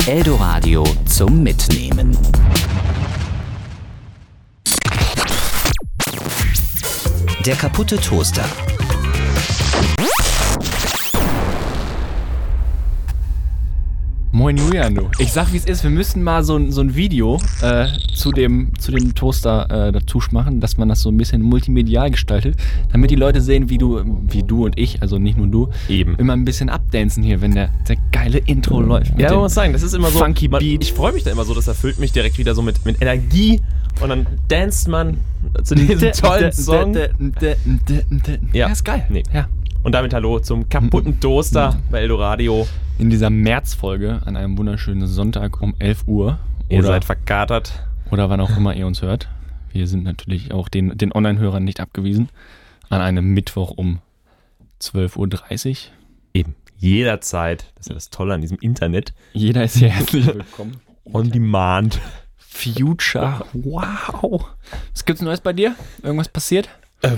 Eldoradio zum Mitnehmen. Der kaputte Toaster. Moin Julian, du. Ich sag, wie es ist, wir müssen mal so ein Video zu dem Toaster dazu machen, dass man das so ein bisschen multimedial gestaltet, damit die Leute sehen, wie du und ich, also nicht nur du, eben immer ein bisschen abdancen hier, wenn der geile Intro läuft. Ja, man muss sagen, das ist immer so, funky Beat. Ich freue mich da immer so, das erfüllt mich direkt wieder so mit Energie und dann danst man zu diesem tollen Song. Ja, ist geil. Nee. Ja. Und damit hallo zum kaputten Toaster bei Eldoradio. In dieser Märzfolge an einem wunderschönen Sonntag um 11 Uhr. Ihr seid verkatert. Oder wann auch immer ihr uns hört. Wir sind natürlich auch den Online-Hörern nicht abgewiesen. An einem Mittwoch um 12.30 Uhr. Eben, jederzeit. Das ist ja das Tolle an diesem Internet. Jeder ist hier herzlich willkommen. On Demand. Future. Wow. Was gibt's Neues bei dir? Irgendwas passiert?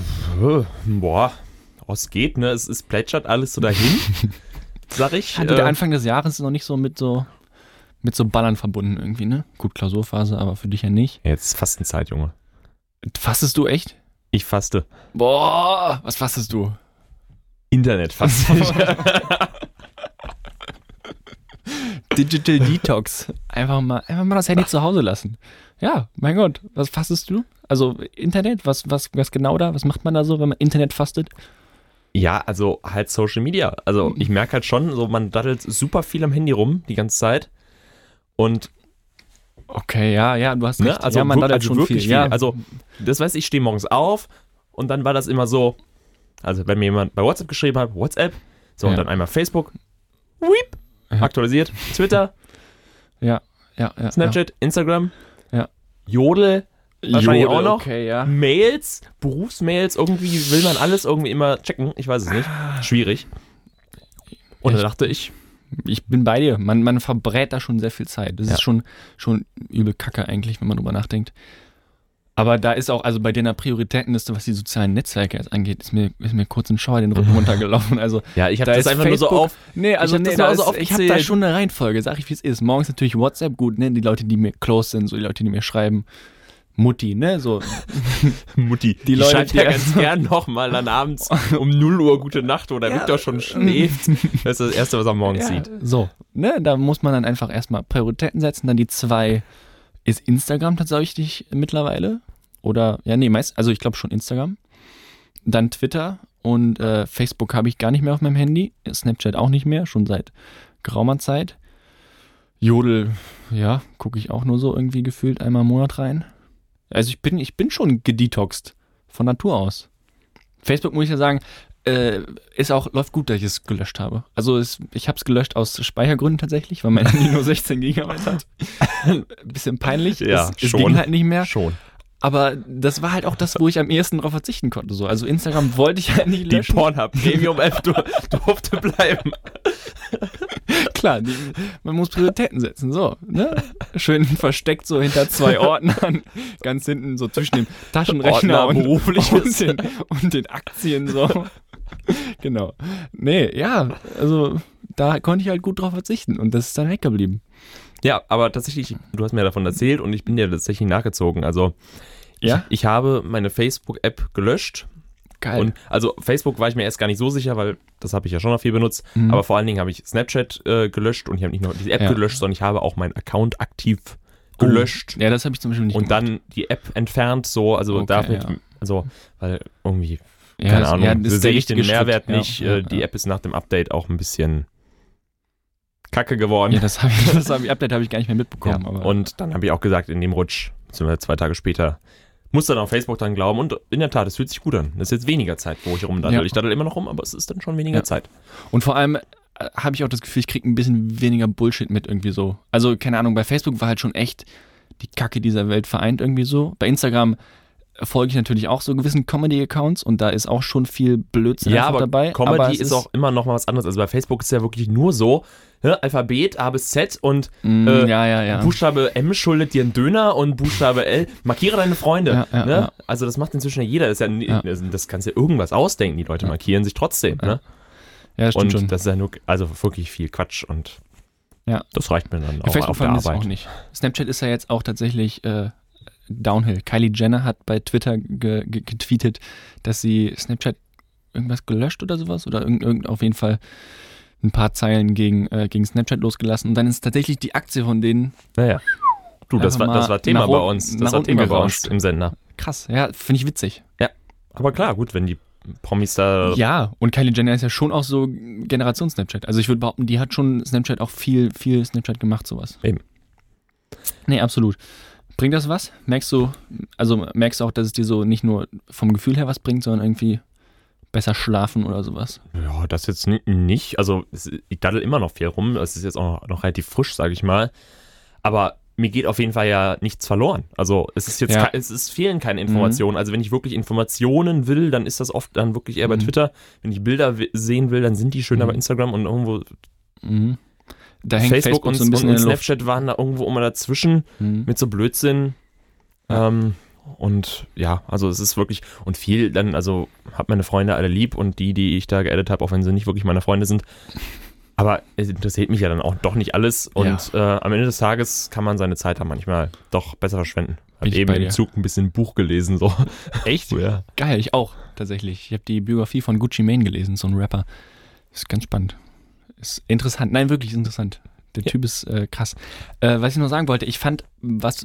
Es geht, ne? Es plätschert alles so dahin. Sag ich. Der Anfang des Jahres ist noch nicht so mit so Ballern verbunden irgendwie, ne? Gut, Klausurphase, aber für dich ja nicht. Jetzt ist Fastenzeit, Junge. Fastest du echt? Ich faste. Boah, was fastest du? Internet faste ich. Digital Detox. Einfach mal das Handy zu Hause lassen. Ja, mein Gott, was fastest du? Also Internet, was genau da? Was macht man da so, wenn man Internet fastet? Ja, also halt Social Media. Also ich merke halt schon, so man daddelt super viel am Handy rum die ganze Zeit. Und okay, ja, du hast recht. Ne? Also, ja, man daddelt schon wirklich viel. Ja. Ja. Also das heißt, ich stehe morgens auf und dann war das immer so, also wenn mir jemand bei WhatsApp geschrieben hat, WhatsApp, so und dann einmal Facebook, aktualisiert, Twitter, ja, Snapchat, Instagram, ja. Jodel, wahrscheinlich auch noch. Okay, ja. Mails, Berufsmails, irgendwie will man alles irgendwie immer checken. Ich weiß es nicht. Schwierig. Und dann dachte ich bin bei dir. Man verbrät da schon sehr viel Zeit. Das ist schon übel kacke eigentlich, wenn man drüber nachdenkt. Aber da ist auch, also bei deiner Prioritätenliste, was die sozialen Netzwerke jetzt angeht, ist mir kurz ein Schauer den Rücken runtergelaufen. Also, ja, ich habe da das einfach Facebook, nur so auf. Ich habe da schon eine Reihenfolge, sag ich, wie es ist. Morgens natürlich WhatsApp, gut, ne? Die Leute, die mir close sind, so die Leute, die mir schreiben. Mutti, ne? So. Mutti. Die Leute, schreibt ja ganz gern nochmal dann abends um 0 Uhr gute Nacht oder Victor schon schläft. Das ist das Erste, was er morgens sieht. So, ne? Da muss man dann einfach erstmal Prioritäten setzen. Dann die 2 ist Instagram tatsächlich mittlerweile. Oder, ja, nee, also ich glaube schon Instagram. Dann Twitter und Facebook habe ich gar nicht mehr auf meinem Handy. Snapchat auch nicht mehr, schon seit geraumer Zeit. Jodel, ja, gucke ich auch nur so irgendwie gefühlt einmal im Monat rein. Also ich bin schon gedetoxed von Natur aus. Facebook, muss ich ja sagen, läuft gut, dass ich es gelöscht habe. Also ich habe es gelöscht aus Speichergründen tatsächlich, weil mein Handy nur 16 GB hat. Bisschen peinlich. Ja, es ging halt nicht mehr. Schon. Aber das war halt auch das, wo ich am ehesten drauf verzichten konnte. So. Also Instagram wollte ich halt nicht löschen. Die Pornhub Premium-App durfte bleiben. Klar, man muss Prioritäten setzen. So, ne? Schön versteckt so hinter 2 Ordnern. Ganz hinten so zwischen dem Taschenrechner und den Aktien so. Genau. Nee, ja, also da konnte ich halt gut drauf verzichten. Und das ist dann weggeblieben. Ja, aber tatsächlich, du hast mir davon erzählt und ich bin dir tatsächlich nachgezogen. Also ja? ich habe meine Facebook-App gelöscht. Geil. Und also Facebook war ich mir erst gar nicht so sicher, weil das habe ich ja schon noch viel benutzt. Aber vor allen Dingen habe ich Snapchat gelöscht und ich habe nicht nur die App gelöscht, sondern ich habe auch meinen Account aktiv gelöscht. Ja, das habe ich zum Beispiel nicht gemacht. Und dann die App entfernt, so, also damit, weil irgendwie, keine Ahnung, sehe ich den Mehrwert nicht. Die App ist nach dem Update auch ein bisschen kacke geworden. Ja, das Update habe ich gar nicht mehr mitbekommen. Ja, aber und dann habe ich auch gesagt, in dem Rutsch, beziehungsweise 2 Tage später, muss dann auf Facebook dran glauben und in der Tat, es fühlt sich gut an. Es ist jetzt weniger Zeit, wo ich rumdaddel. Ja. Ich daddel immer noch rum, aber es ist dann schon weniger Zeit. Und vor allem habe ich auch das Gefühl, ich kriege ein bisschen weniger Bullshit mit irgendwie so. Also, keine Ahnung, bei Facebook war halt schon echt die Kacke dieser Welt vereint irgendwie so. Bei Instagram folge ich natürlich auch so gewissen Comedy-Accounts und da ist auch schon viel Blödsinn einfach dabei. Comedy aber ist auch immer noch mal was anderes. Also bei Facebook ist es ja wirklich nur so, Alphabet A bis Z und Buchstabe M schuldet dir einen Döner und Buchstabe L, markiere deine Freunde. Ja. Also das macht inzwischen ja jeder. Das kannst ja irgendwas ausdenken. Die Leute markieren sich trotzdem. Ne? Ja, stimmt schon. Und das ist ja nur, also wirklich viel Quatsch und Ja. Das reicht mir dann auch Facebook auf der Arbeit. Auch nicht. Snapchat ist ja jetzt auch tatsächlich Downhill. Kylie Jenner hat bei Twitter getweetet, dass sie Snapchat irgendwas gelöscht oder sowas oder auf jeden Fall ein paar Zeilen gegen Snapchat losgelassen und dann ist tatsächlich die Aktie von denen. Naja. Du, das war Thema bei uns. Das war Thema bei uns im Sender. Krass, ja, finde ich witzig. Ja, aber klar, gut, wenn die Promis da... Ja, und Kylie Jenner ist ja schon auch so Generation Snapchat. Also ich würde behaupten, die hat schon Snapchat auch viel Snapchat gemacht, sowas. Eben. Nee, absolut. Bringt das was? Merkst du auch, dass es dir so nicht nur vom Gefühl her was bringt, sondern irgendwie besser schlafen oder sowas? Ja, das jetzt nicht. Also ich daddel immer noch viel rum. Es ist jetzt auch noch relativ frisch, sage ich mal. Aber mir geht auf jeden Fall ja nichts verloren. Also es ist jetzt es fehlen keine Informationen. Also wenn ich wirklich Informationen will, dann ist das oft dann wirklich eher bei Twitter. Wenn ich Bilder sehen will, dann sind die schöner bei Instagram und irgendwo da hängt Facebook und, so ein bisschen und Snapchat waren da irgendwo immer dazwischen mit so Blödsinn. Ja. Und ja, also es ist wirklich, und viel dann, also hab meine Freunde alle lieb und die ich da geaddet habe, auch wenn sie nicht wirklich meine Freunde sind. Aber es interessiert mich ja dann auch doch nicht alles und am Ende des Tages kann man seine Zeit dann manchmal doch besser verschwenden. Hab eben im Zug ein bisschen Buch gelesen. So. Echt? Ja. Geil, ich auch tatsächlich. Ich habe die Biografie von Gucci Mane gelesen, so ein Rapper. Ist ganz spannend. Ist interessant. Nein, wirklich interessant. Der Typ ist krass. Was ich noch sagen wollte, ich fand, was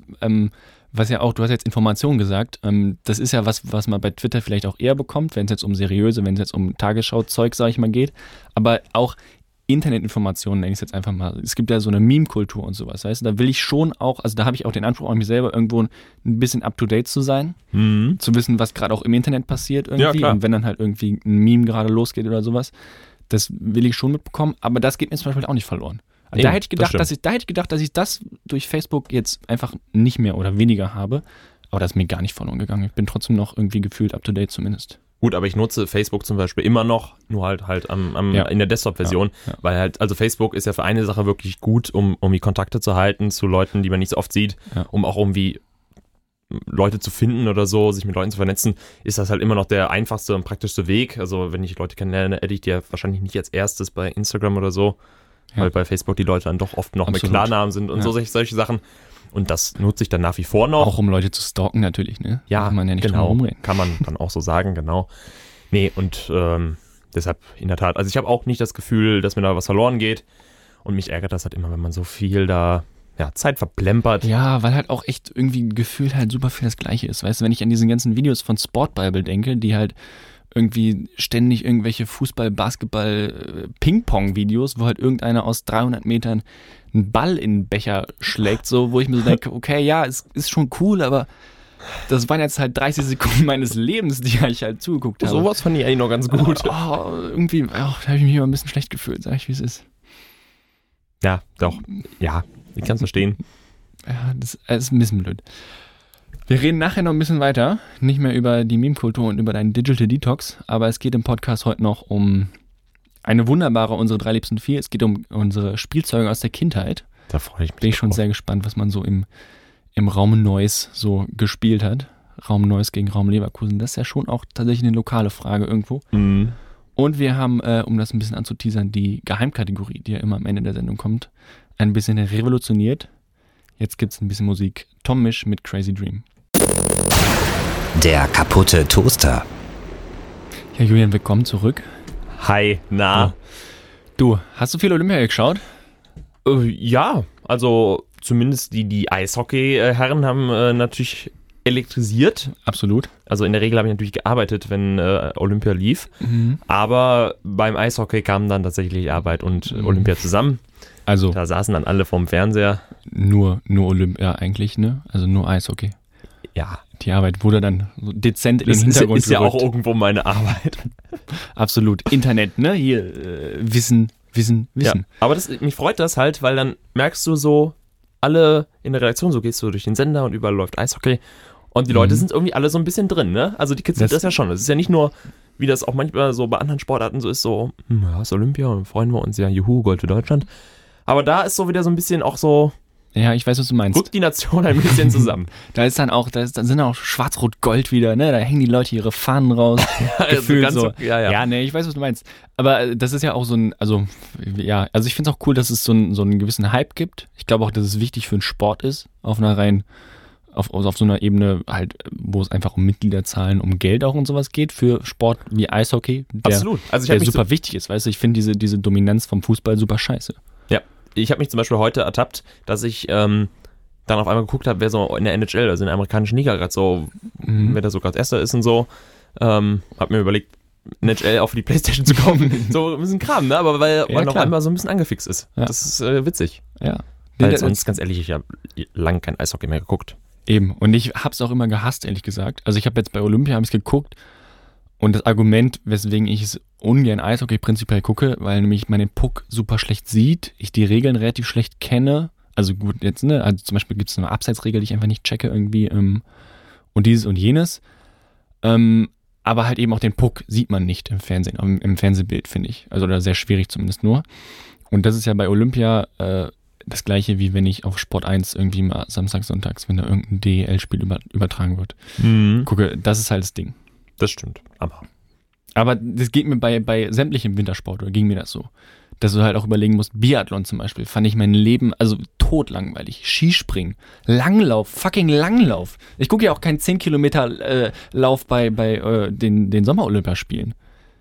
ja auch, du hast jetzt Informationen gesagt, das ist ja was man bei Twitter vielleicht auch eher bekommt, wenn es jetzt um seriöse, wenn es jetzt um Tagesschau-Zeug, sag ich mal, geht. Aber auch Internetinformationen, nenne ich es jetzt einfach mal. Es gibt ja so eine Meme-Kultur und sowas, weißt du, da will ich schon auch, also da habe ich auch den Anspruch an mich selber, irgendwo ein bisschen up-to-date zu sein, zu wissen, was gerade auch im Internet passiert irgendwie und wenn dann halt irgendwie ein Meme gerade losgeht oder sowas, das will ich schon mitbekommen, aber das geht mir zum Beispiel auch nicht verloren. Also da hätte ich gedacht, dass ich das durch Facebook jetzt einfach nicht mehr oder weniger habe, aber das ist mir gar nicht verloren gegangen. Ich bin trotzdem noch irgendwie gefühlt up-to-date zumindest. Gut, aber ich nutze Facebook zum Beispiel immer noch, nur halt in der Desktop-Version, weil halt, also Facebook ist ja für eine Sache wirklich gut, um die Kontakte zu halten zu Leuten, die man nicht so oft sieht, um auch irgendwie Leute zu finden oder so, sich mit Leuten zu vernetzen, ist das halt immer noch der einfachste und praktischste Weg. Also wenn ich Leute kennenlerne, adde ich die ja wahrscheinlich nicht als erstes bei Instagram oder so, weil bei Facebook die Leute dann doch oft noch mit Klarnamen sind und so solche Sachen. Und das nutze ich dann nach wie vor noch. Auch um Leute zu stalken natürlich, ne? Ja, kann man ja nicht genau. Rumreden. Kann man dann auch so sagen, genau. Nee, und deshalb in der Tat, also ich habe auch nicht das Gefühl, dass mir da was verloren geht. Und mich ärgert das halt immer, wenn man so viel da Zeit verplempert. Ja, weil halt auch echt irgendwie gefühlt halt super viel das Gleiche ist. Weißt du, wenn ich an diese ganzen Videos von Sportbible denke, die halt irgendwie ständig irgendwelche Fußball-, Basketball-, Ping-Pong-Videos, wo halt irgendeiner aus 300 Metern einen Ball in den Becher schlägt, so, wo ich mir so denke, okay, ja, es ist schon cool, aber das waren jetzt halt 30 Sekunden meines Lebens, die ich halt zugeguckt habe. Sowas fand ich eigentlich noch ganz gut. Irgendwie, da habe ich mich immer ein bisschen schlecht gefühlt, sag ich, wie es ist. Ja, doch. Ja, ich kann es verstehen. Ja, das ist ein bisschen blöd. Wir reden nachher noch ein bisschen weiter, nicht mehr über die Meme-Kultur und über deinen Digital Detox, aber es geht im Podcast heute noch um eine wunderbare Unsere 3 liebsten 4. Es geht um unsere Spielzeuge aus der Kindheit. Da freue ich mich. Bin ich schon sehr gespannt, was man so im Raum Neuss so gespielt hat. Raum Neuss gegen Raum Leverkusen. Das ist ja schon auch tatsächlich eine lokale Frage irgendwo. Mhm. Und wir haben, um das ein bisschen anzuteasern, die Geheimkategorie, die ja immer am Ende der Sendung kommt, ein bisschen revolutioniert. Jetzt gibt es ein bisschen Musik. Tom Misch mit Crazy Dream. Der kaputte Toaster. Ja, Julian, willkommen zurück. Hi, na? Oh. Du, hast du viel Olympia geschaut? Ja, also zumindest die Eishockey-Herren haben natürlich elektrisiert. Absolut. Also in der Regel habe ich natürlich gearbeitet, wenn Olympia lief. Aber beim Eishockey kamen dann tatsächlich Arbeit und Olympia zusammen. Also da saßen dann alle vorm Fernseher. Nur Olympia eigentlich, ne? Also nur Eishockey. Ja. Die Arbeit wurde dann so dezent in den Hintergrund gerückt. Ist ja auch irgendwo meine Arbeit. Absolut. Internet, ne? Hier, Wissen. Ja, aber mich freut das halt, weil dann merkst du so, alle in der Redaktion, so gehst du durch den Sender und überall läuft Eishockey und die Leute sind irgendwie alle so ein bisschen drin, ne? Also die Kids sind das ja schon. Es ist ja nicht nur, wie das auch manchmal so bei anderen Sportarten so ist, so, ja, ist Olympia und freuen wir uns, ja, juhu, Gold für Deutschland. Aber da ist so wieder so ein bisschen auch so, Ja, ich weiß, was du meinst. Rückt die Nation ein bisschen zusammen. Da sind auch Schwarz-Rot-Gold wieder, ne? Da hängen die Leute ihre Fahnen raus. Gefühlt also so. Ja, ne, ich weiß, was du meinst. Aber das ist ja auch so ein, also ich finde es auch cool, dass es so einen gewissen Hype gibt. Ich glaube auch, dass es wichtig für einen Sport ist, auf so einer Ebene halt, wo es einfach um Mitgliederzahlen, um Geld auch und sowas geht, für Sport wie Eishockey, Absolut. Also der super wichtig ist, weißt du? Ich finde diese Dominanz vom Fußball super scheiße. Ja, ich habe mich zum Beispiel heute ertappt, dass ich dann auf einmal geguckt habe, wer so in der NHL, also in der amerikanischen Liga gerade so, wer da so gerade Erster ist und so, hab mir überlegt, NHL auch für die Playstation zu kaufen. So ein bisschen Kram, ne? Aber weil man auf einmal so ein bisschen angefixt ist. Ja. Das ist witzig. Ja. Weil sonst, ganz ehrlich, ich habe lange kein Eishockey mehr geguckt. Eben. Und ich habe es auch immer gehasst, ehrlich gesagt. Also ich habe jetzt bei Olympia geguckt und das Argument, weswegen ich es ungern Eishockey prinzipiell gucke, weil nämlich man den Puck super schlecht sieht, ich die Regeln relativ schlecht kenne. Also gut, jetzt, ne? Also zum Beispiel gibt es eine Abseitsregel, die ich einfach nicht checke irgendwie und dieses und jenes. Aber halt eben auch den Puck sieht man nicht im Fernsehen, im Fernsehbild, finde ich. Also oder sehr schwierig zumindest nur. Und das ist ja bei Olympia das gleiche, wie wenn ich auf Sport 1 irgendwie mal samstags, sonntags, wenn da irgendein DEL-Spiel übertragen wird. Gucke, das ist halt das Ding. Das stimmt, aber das geht mir bei sämtlichem Wintersport, oder ging mir das so, dass du halt auch überlegen musst, Biathlon zum Beispiel, fand ich mein Leben, also totlangweilig. Skispringen, fucking Langlauf. Ich gucke ja auch keinen 10 Kilometer Lauf bei den Sommer-Olympiaspielen.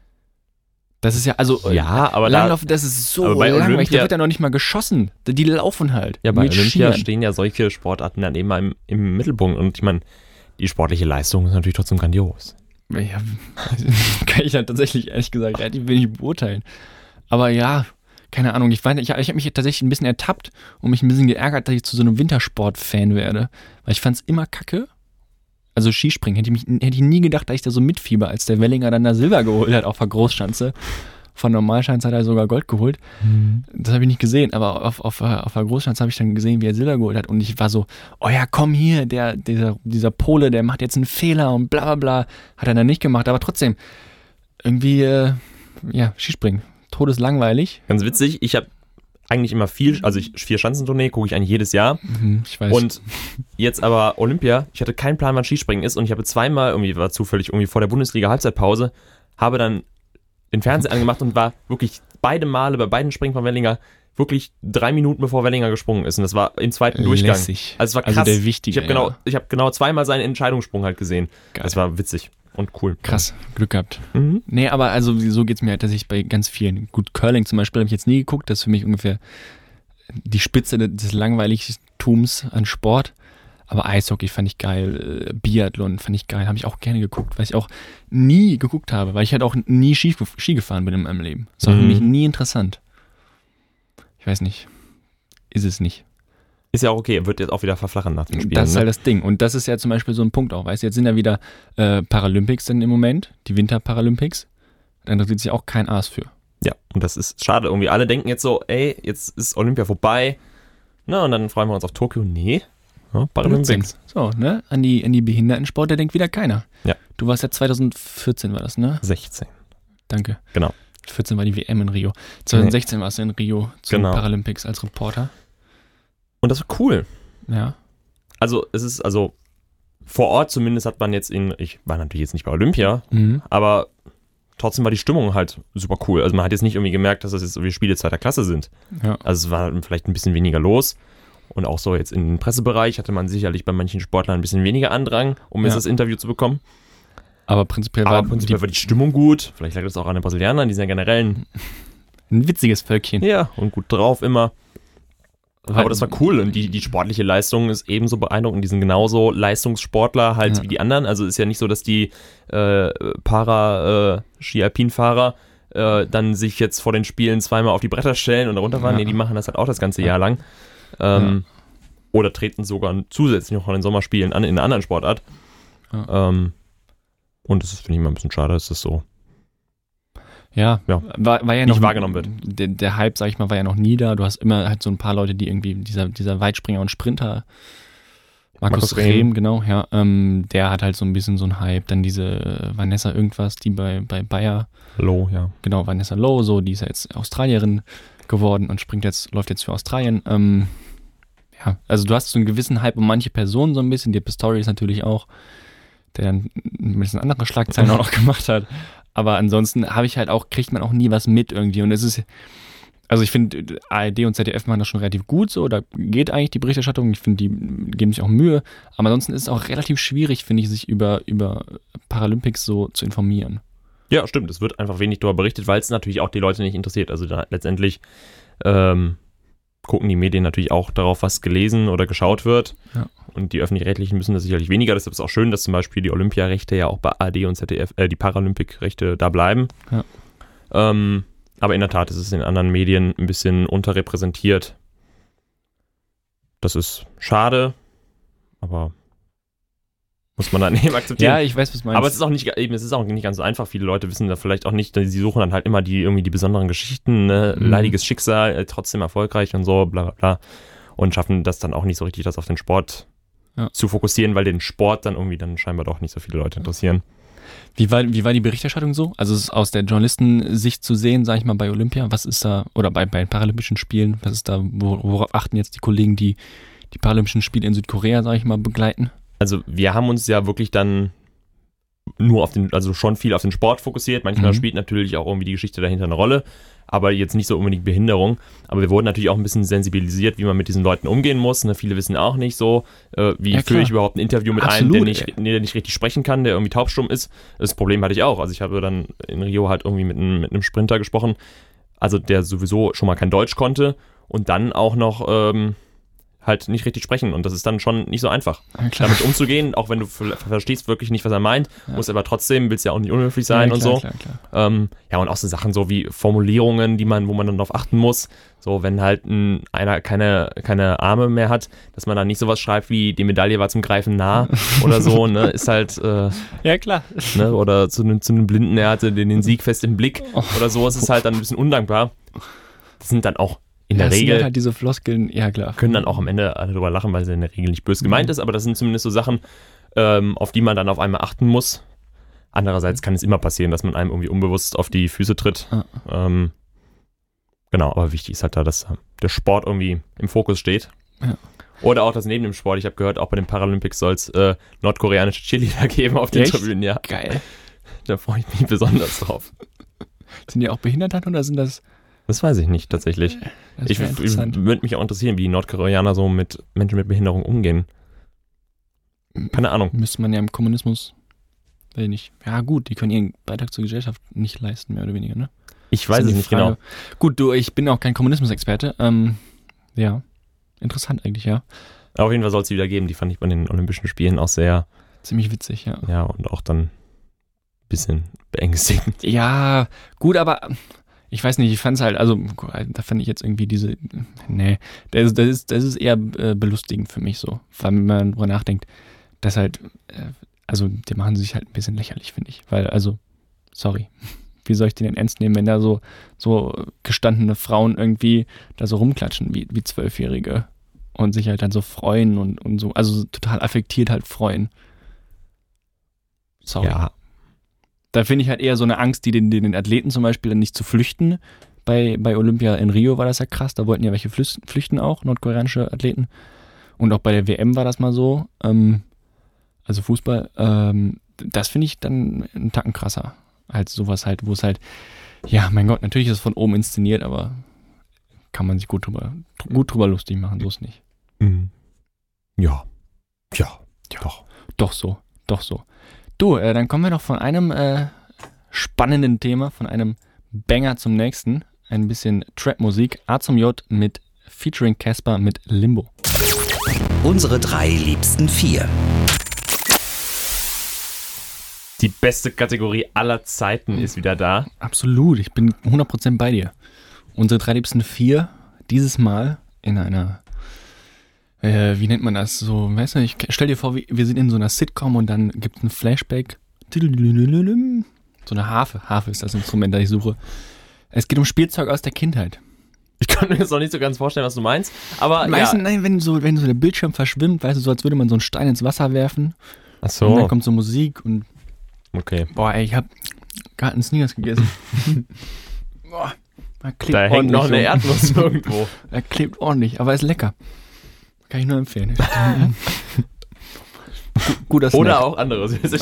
Das ist ja, also aber Langlauf, das ist so langweilig, da wird ja noch nicht mal geschossen. Die laufen halt. Ja, bei Olympia stehen ja solche Sportarten dann eben im Mittelpunkt und ich meine, die sportliche Leistung ist natürlich trotzdem grandios. Ja, kann ich ja tatsächlich, ehrlich gesagt, relativ wenig beurteilen. Aber ja, keine Ahnung, ich habe mich tatsächlich ein bisschen ertappt und mich ein bisschen geärgert, dass ich zu so einem Wintersport-Fan werde. Weil ich fand es immer kacke. Also Skispringen, hätte ich nie gedacht, dass ich da so mitfieber, als der Wellinger dann da Silber geholt hat auf der Großschanze. Von Normalschanze hat er sogar Gold geholt. Das habe ich nicht gesehen, aber auf der Großschanze habe ich dann gesehen, wie er Silber geholt hat. Und ich war so, oh ja, komm hier, dieser Pole, der macht jetzt einen Fehler und bla bla bla. Hat er dann nicht gemacht, aber trotzdem, irgendwie, Skispringen, todeslangweilig. Ganz witzig, ich habe eigentlich immer 4-Schanzentournee gucke ich eigentlich jedes Jahr. Ich weiß. Und jetzt aber Olympia, ich hatte keinen Plan, wann Skispringen ist und ich habe zweimal, war zufällig vor der Bundesliga-Halbzeitpause, habe dann den Fernseher angemacht und war wirklich beide Male bei beiden Springen von Wellinger wirklich 3 Minuten bevor Wellinger gesprungen ist und das war im zweiten Durchgang. Lässig. Also es war krass. Also der Wichtige, ich habe genau zweimal seinen Entscheidungssprung halt gesehen. Geil. Das war witzig und cool. Krass, Glück gehabt. Nee, aber also so geht's mir halt, dass ich bei ganz vielen, gut, Curling zum Beispiel habe ich jetzt nie geguckt, das ist für mich ungefähr die Spitze des Langweiligtums an Sport. Aber Eishockey fand ich geil, Biathlon fand ich geil, habe ich auch gerne geguckt, weil ich auch nie geguckt habe, weil ich halt auch nie Ski gefahren bin in meinem Leben. Das war für mich nie interessant. Ich weiß nicht. Ist es nicht. Ist ja auch okay, wird jetzt auch wieder verflachen nach dem Spiel. Das ist halt das Ding. Und das ist ja zum Beispiel so ein Punkt auch, weißt du, jetzt sind ja wieder Paralympics dann im Moment, die Winterparalympics. Da interessiert sich auch kein Aas für. Ja, und das ist schade. Irgendwie alle denken jetzt so, ey, jetzt ist Olympia vorbei. Na, und dann freuen wir uns auf Tokio. Nee. Ja, Paralympics. So, ne? An die Behindertensport, da denkt wieder keiner. Ja. Du warst ja 2014 war das, ne? 16. Danke. Genau. 14 war die WM in Rio. 2016 warst du in Rio zum Paralympics als Reporter. Und das war cool. Ja. Also, es ist, vor Ort zumindest hat man ich war natürlich jetzt nicht bei Olympia, aber trotzdem war die Stimmung halt super cool. Also man hat jetzt nicht irgendwie gemerkt, dass das jetzt irgendwie Spiele zweiter Klasse sind. Ja. Also es war vielleicht ein bisschen weniger los. Und auch so jetzt im Pressebereich hatte man sicherlich bei manchen Sportlern ein bisschen weniger Andrang, um jetzt das Interview zu bekommen. Aber prinzipiell war die Stimmung gut. Vielleicht lag das auch an den Brasilianern, die sind ja generell ein witziges Völkchen. Ja, und gut drauf immer. Aber das war cool und die sportliche Leistung ist ebenso beeindruckend. Die sind genauso Leistungssportler halt wie die anderen. Also ist ja nicht so, dass die Para-Ski-Alpin-Fahrer dann sich jetzt vor den Spielen zweimal auf die Bretter stellen und runterfahren. Nee, die machen das halt auch das ganze Jahr lang. Oder treten sogar zusätzlich noch an den Sommerspielen an in einer anderen Sportart. Ja. Und das ist, finde ich, immer ein bisschen schade, dass das so war ja nicht noch wahrgenommen wird. Der Hype, sag ich mal, war ja noch nie da. Du hast immer halt so ein paar Leute, die irgendwie, dieser Weitspringer und Sprinter, Markus Rehm, genau, ja, der hat halt so ein bisschen so einen Hype. Dann diese Vanessa irgendwas, die bei Bayer. Loh, ja. Genau, Vanessa Loh, so, die ist ja jetzt Australierin geworden und läuft jetzt für Australien. ja, also du hast so einen gewissen Hype um manche Personen so ein bisschen, die Pistorius natürlich auch, der dann ein bisschen andere Schlagzeilen auch noch gemacht hat. Aber ansonsten kriegt man auch nie was mit irgendwie. Und es ist, also ich finde, ARD und ZDF machen das schon relativ gut so, da geht eigentlich die Berichterstattung, ich finde, die geben sich auch Mühe. Aber ansonsten ist es auch relativ schwierig, finde ich, sich über Paralympics so zu informieren. Ja, stimmt, es wird einfach wenig darüber berichtet, weil es natürlich auch die Leute nicht interessiert. Also da letztendlich gucken die Medien natürlich auch darauf, was gelesen oder geschaut wird. Ja. Und die Öffentlich-Rechtlichen müssen das sicherlich weniger. Deshalb ist es auch schön, dass zum Beispiel die Olympiarechte ja auch bei ARD und ZDF, die Paralympic-Rechte da bleiben. Ja. Aber in der Tat ist es in anderen Medien ein bisschen unterrepräsentiert. Das ist schade, aber muss man dann eben akzeptieren. Ja, ich weiß, was du meinst. Aber es ist auch nicht ganz so einfach. Viele Leute wissen da vielleicht auch nicht, sie suchen dann halt immer die besonderen Geschichten, ne? Leidiges Schicksal, trotzdem erfolgreich und so, bla bla bla. Und schaffen das dann auch nicht so richtig, das auf den Sport zu fokussieren, weil den Sport dann irgendwie dann scheinbar doch nicht so viele Leute interessieren. Wie war die Berichterstattung so? Also es ist aus der Journalistensicht zu sehen, sag ich mal, bei Olympia, was ist da, oder bei Paralympischen Spielen, was ist da, worauf achten jetzt die Kollegen, die Paralympischen Spiele in Südkorea, sag ich mal, begleiten? Also wir haben uns ja wirklich dann nur schon viel auf den Sport fokussiert. Manchmal spielt natürlich auch irgendwie die Geschichte dahinter eine Rolle, aber jetzt nicht so unbedingt Behinderung. Aber wir wurden natürlich auch ein bisschen sensibilisiert, wie man mit diesen Leuten umgehen muss. Ne? Viele wissen auch nicht so, wie führe ich überhaupt ein Interview mit einem, der nicht richtig sprechen kann, der irgendwie taubstumm ist. Das Problem hatte ich auch. Also ich habe dann in Rio halt irgendwie mit einem Sprinter gesprochen, also der sowieso schon mal kein Deutsch konnte und dann auch noch halt nicht richtig sprechen und das ist dann schon nicht so einfach, damit umzugehen, auch wenn du verstehst wirklich nicht, was er meint, muss aber trotzdem, willst ja auch nicht unhöflich sein und so. Klar. Ja, und auch so Sachen so wie Formulierungen, wo man dann darauf achten muss, so wenn halt einer keine Arme mehr hat, dass man dann nicht sowas schreibt wie, die Medaille war zum Greifen nah oder so, ne, ist halt ja, klar. Ne, oder zu einem Blinden, er hatte den Sieg fest im Blick oder so, es ist halt dann ein bisschen undankbar. Das sind dann auch in der Regel halt diese Floskeln, ja klar. Können dann auch am Ende alle drüber lachen, weil sie in der Regel nicht böse gemeint ist, aber das sind zumindest so Sachen, auf die man dann auf einmal achten muss. Andererseits kann es immer passieren, dass man einem irgendwie unbewusst auf die Füße tritt. Genau, aber wichtig ist halt da, dass der Sport irgendwie im Fokus steht. Ja. Oder auch das neben dem Sport. Ich habe gehört, auch bei den Paralympics soll es nordkoreanische Cheerleader geben auf den Tribünen. Ja. Geil. Da freue ich mich besonders drauf. Sind die auch behindert dann oder sind das... Das weiß ich nicht, tatsächlich. Ich würde mich auch interessieren, wie die Nordkoreaner so mit Menschen mit Behinderung umgehen. Keine Ahnung. Müsste man ja im Kommunismus, weiß ich nicht. Ja gut, die können ihren Beitrag zur Gesellschaft nicht leisten, mehr oder weniger, ne? Ich weiß es nicht genau. Gut, ich bin auch kein Kommunismusexperte. Ja, interessant eigentlich, ja. Auf jeden Fall soll es die wieder geben. Die fand ich bei den Olympischen Spielen auch sehr... Ziemlich witzig, ja. Ja, und auch dann ein bisschen beängstigend. Ja, gut, aber... Ich weiß nicht, ich fand es halt, also da fand ich jetzt irgendwie das ist eher belustigend für mich so, wenn man drüber nachdenkt, dass halt, also die machen sich halt ein bisschen lächerlich, finde ich, weil, also, sorry, wie soll ich den denn ernst nehmen, wenn da so gestandene Frauen irgendwie da so rumklatschen wie 12-Jährige und sich halt dann so freuen und so, also total affektiert halt freuen. Sorry. Ja. Da finde ich halt eher so eine Angst, die den Athleten zum Beispiel dann nicht zu flüchten. Bei Olympia in Rio war das ja krass, da wollten ja welche flüchten auch, nordkoreanische Athleten. Und auch bei der WM war das mal so, also Fußball, das finde ich dann einen Tacken krasser. Als sowas halt, wo es halt, ja, mein Gott, natürlich ist es von oben inszeniert, aber kann man sich gut drüber lustig machen, so ist nicht. Mhm. Ja, doch so. Du, dann kommen wir doch von einem spannenden Thema, von einem Banger zum nächsten. Ein bisschen Trap-Musik. A zum J mit featuring Casper mit Limbo. Unsere 3 liebsten 4. Die beste Kategorie aller Zeiten ist wieder da. Absolut, ich bin 100% bei dir. Unsere 3 liebsten 4, dieses Mal in einer... wie nennt man das? So, weißt du, stell dir vor, wir sind in so einer Sitcom und dann gibt es ein Flashback. So eine Harfe. Harfe ist das Instrument, das ich suche. Es geht um Spielzeug aus der Kindheit. Ich kann mir jetzt noch nicht so ganz vorstellen, was du meinst. Aber meistens, nein, wenn so der Bildschirm verschwimmt, weißt du, so als würde man so einen Stein ins Wasser werfen. Ach so. Und dann kommt so Musik und... Okay. Boah, ey, ich hab gerade einen Snickers gegessen. Boah, da hängt noch eine Erdnuss irgendwo. Er klebt ordentlich, aber ist lecker. Kann ich nur empfehlen. Guter Snack. Oder auch andere Süße.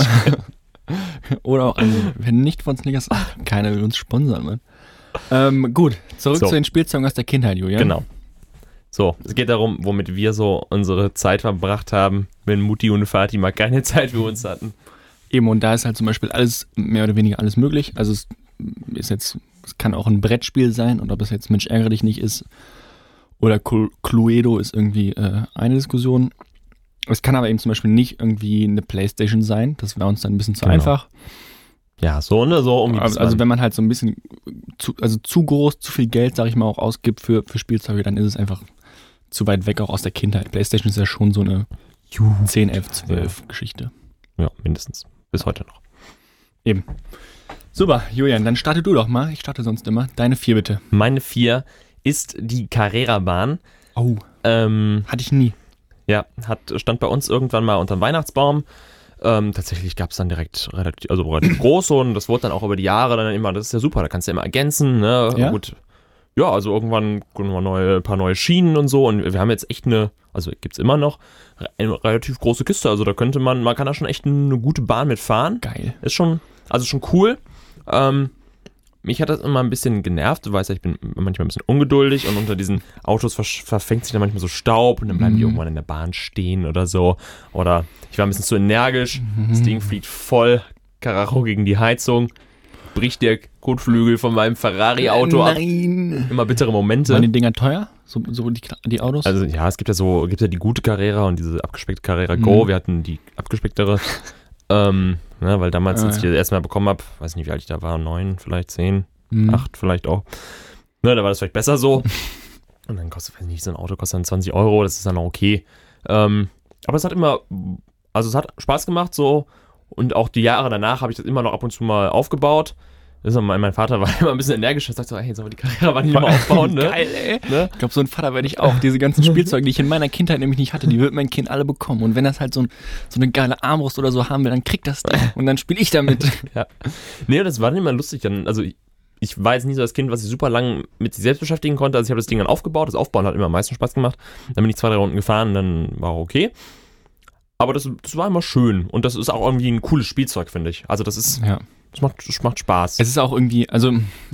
Oder auch andere. Wenn nicht von Snickers, keiner will uns sponsern, Mann. Gut, zurück zu den Spielzeugen aus der Kindheit, Julian. Genau. So, es geht darum, womit wir so unsere Zeit verbracht haben, wenn Mutti und Vati mal keine Zeit für uns hatten. Eben, und da ist halt zum Beispiel alles, mehr oder weniger alles möglich. Also es kann auch ein Brettspiel sein, und ob es jetzt Mensch ärgere dich nicht ist oder Cluedo ist irgendwie eine Diskussion. Es kann aber eben zum Beispiel nicht irgendwie eine Playstation sein, das wäre uns dann ein bisschen zu einfach. Ja, so irgendwie. Also wenn man halt so ein bisschen zu groß, zu viel Geld, sag ich mal, auch ausgibt für Spielzeuge, dann ist es einfach zu weit weg auch aus der Kindheit. Playstation ist ja schon so eine 10, 11, 12 Geschichte. Ja, mindestens. Bis heute noch. Eben. Super, Julian, dann starte du doch mal. Ich starte sonst immer. Deine 4 bitte. Meine 4 ist die Carrera-Bahn. Oh, hatte ich nie. Ja, stand bei uns irgendwann mal unter dem Weihnachtsbaum. Tatsächlich gab es dann direkt relativ groß, und das wurde dann auch über die Jahre dann immer, das ist ja super, da kannst du ja immer ergänzen, ne? Ja? Gut. Ja, also irgendwann ein paar neue Schienen und so, und wir haben jetzt echt gibt's immer noch, eine relativ große Kiste, also da man kann da schon echt eine gute Bahn mitfahren. Geil. Ist schon cool. Mich hat das immer ein bisschen genervt, du weißt ja, ich bin manchmal ein bisschen ungeduldig, und unter diesen Autos verfängt sich dann manchmal so Staub, und dann bleiben die irgendwann in der Bahn stehen oder so. Oder ich war ein bisschen zu energisch, das Ding fliegt voll Karacho gegen die Heizung, bricht der Kotflügel von meinem Ferrari-Auto ab. Immer bittere Momente. Waren die Dinger teuer? So die Autos? Also ja, es gibt ja die gute Carrera und diese abgespeckte Carrera Go. Wir hatten die abgespecktere. Weil damals, als ich das erste Mal bekommen habe, weiß nicht, wie alt ich da war, 9, vielleicht 10, 8 vielleicht auch. Da war das vielleicht besser so. Und dann kostet, weiß nicht, so ein Auto kostet dann 20 €, das ist dann auch okay. Aber es hat Spaß gemacht so, und auch die Jahre danach habe ich das immer noch ab und zu mal aufgebaut. Mein Vater war immer ein bisschen energisch und sagt so, hey, sollen wir die Karriere nicht mal aufbauen, ne? Geil, ey. Ne? Ich glaube, so ein Vater werde ich auch. Diese ganzen Spielzeuge, die ich in meiner Kindheit nämlich nicht hatte, die wird mein Kind alle bekommen. Und wenn das halt so eine geile Armbrust oder so haben will, dann kriegt das dann. Und dann spiele ich damit. Ja. Nee, das war nicht immer lustig. Also ich war jetzt nie so das Kind, was sich super lang mit sich selbst beschäftigen konnte. Also ich habe das Ding dann aufgebaut. Das Aufbauen hat immer am meisten Spaß gemacht. Dann bin ich 2, 3 Runden gefahren, dann war okay. Aber das war immer schön. Und das ist auch irgendwie ein cooles Spielzeug, finde ich. Also das ist... Ja. Das macht Spaß. Es ist auch irgendwie, also